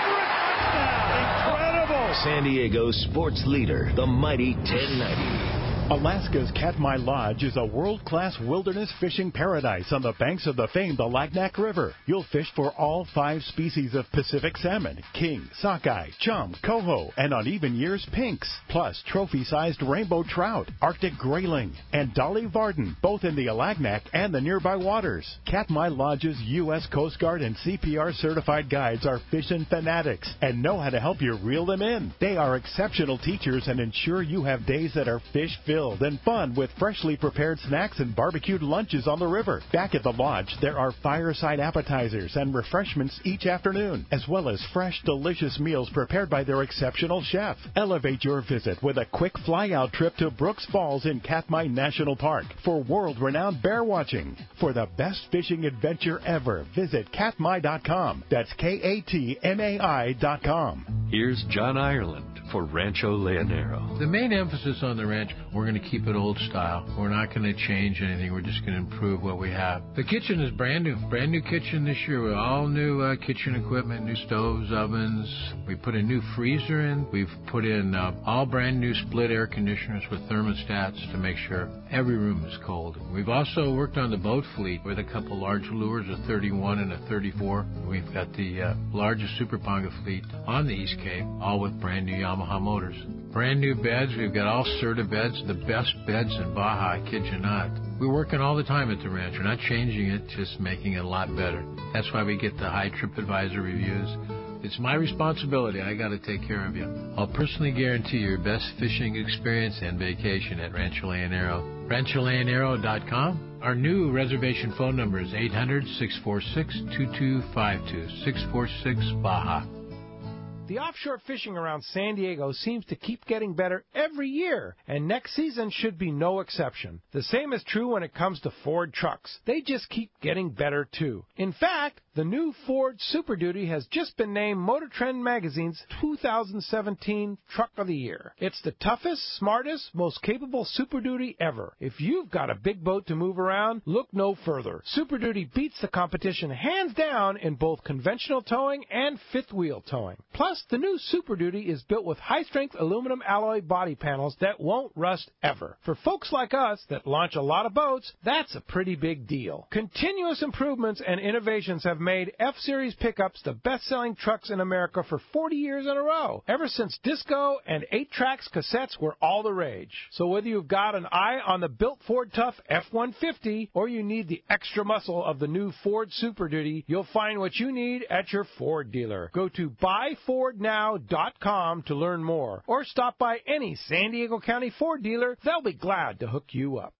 Incredible! San Diego's sports leader, the mighty ten ninety. Alaska's Katmai Lodge is a world-class wilderness fishing paradise on the banks of the famed Alagnak River. You'll fish for all five species of Pacific salmon, king, sockeye, chum, coho, and on even years, pinks, plus trophy-sized rainbow trout, Arctic grayling, and Dolly Varden, both in the Alagnak and the nearby waters. Katmai Lodge's U S Coast Guard and C P R certified guides are fishing fanatics and know how to help you reel them in. They are exceptional teachers and ensure you have days that are fish-filled and fun with freshly prepared snacks and barbecued lunches on the river. Back at the lodge, there are fireside appetizers and refreshments each afternoon, as well as fresh, delicious meals prepared by their exceptional chef. Elevate your visit with a quick fly-out trip to Brooks Falls in Katmai National Park for world-renowned bear watching. For the best fishing adventure ever, visit katmai dot com. That's K A T M A I dot com. Here's John Ireland for Rancho Leonero. The main emphasis on the ranch, we're going to keep it old style. We're not going to change anything. We're just going to improve what we have. The kitchen is brand new. Brand new kitchen this year with all new uh, kitchen equipment, new stoves, ovens. We put a new freezer in. We've put in uh, all brand new split air conditioners with thermostats to make sure every room is cold. We've also worked on the boat fleet with a couple large lures, a thirty-one and a thirty-four. We've got the uh, largest Super Ponga fleet on the East Cape, all with brand new Yamaha motors. Brand new beds. We've got all Serta beds, the best beds in Baja, I kid you not. We're working all the time at the ranch. We're not changing it, just making it a lot better. That's why we get the high TripAdvisor reviews. It's my responsibility. I got to take care of you. I'll personally guarantee your best fishing experience and vacation at Rancho Leonero. rancho leonero dot com. Our new reservation phone number is eight hundred, six four six, two two five two, six four six Baja. The offshore fishing around San Diego seems to keep getting better every year, and next season should be no exception. The same is true when it comes to Ford trucks. They just keep getting better, too. In fact, the new Ford Super Duty has just been named Motor Trend Magazine's two thousand seventeen Truck of the Year. It's the toughest, smartest, most capable Super Duty ever. If you've got a big boat to move around, look no further. Super Duty beats the competition hands down in both conventional towing and fifth wheel towing. Plus, the new Super Duty is built with high-strength aluminum alloy body panels that won't rust ever. For folks like us that launch a lot of boats, that's a pretty big deal. Continuous improvements and innovations have made F-Series pickups the best-selling trucks in America for forty years in a row, ever since disco and eight tracks cassettes were all the rage. So whether you've got an eye on the built Ford Tough F one fifty or you need the extra muscle of the new Ford Super Duty, you'll find what you need at your Ford dealer. Go to buy ford now dot com to learn more, or stop by any San Diego County Ford dealer. They'll be glad to hook you up.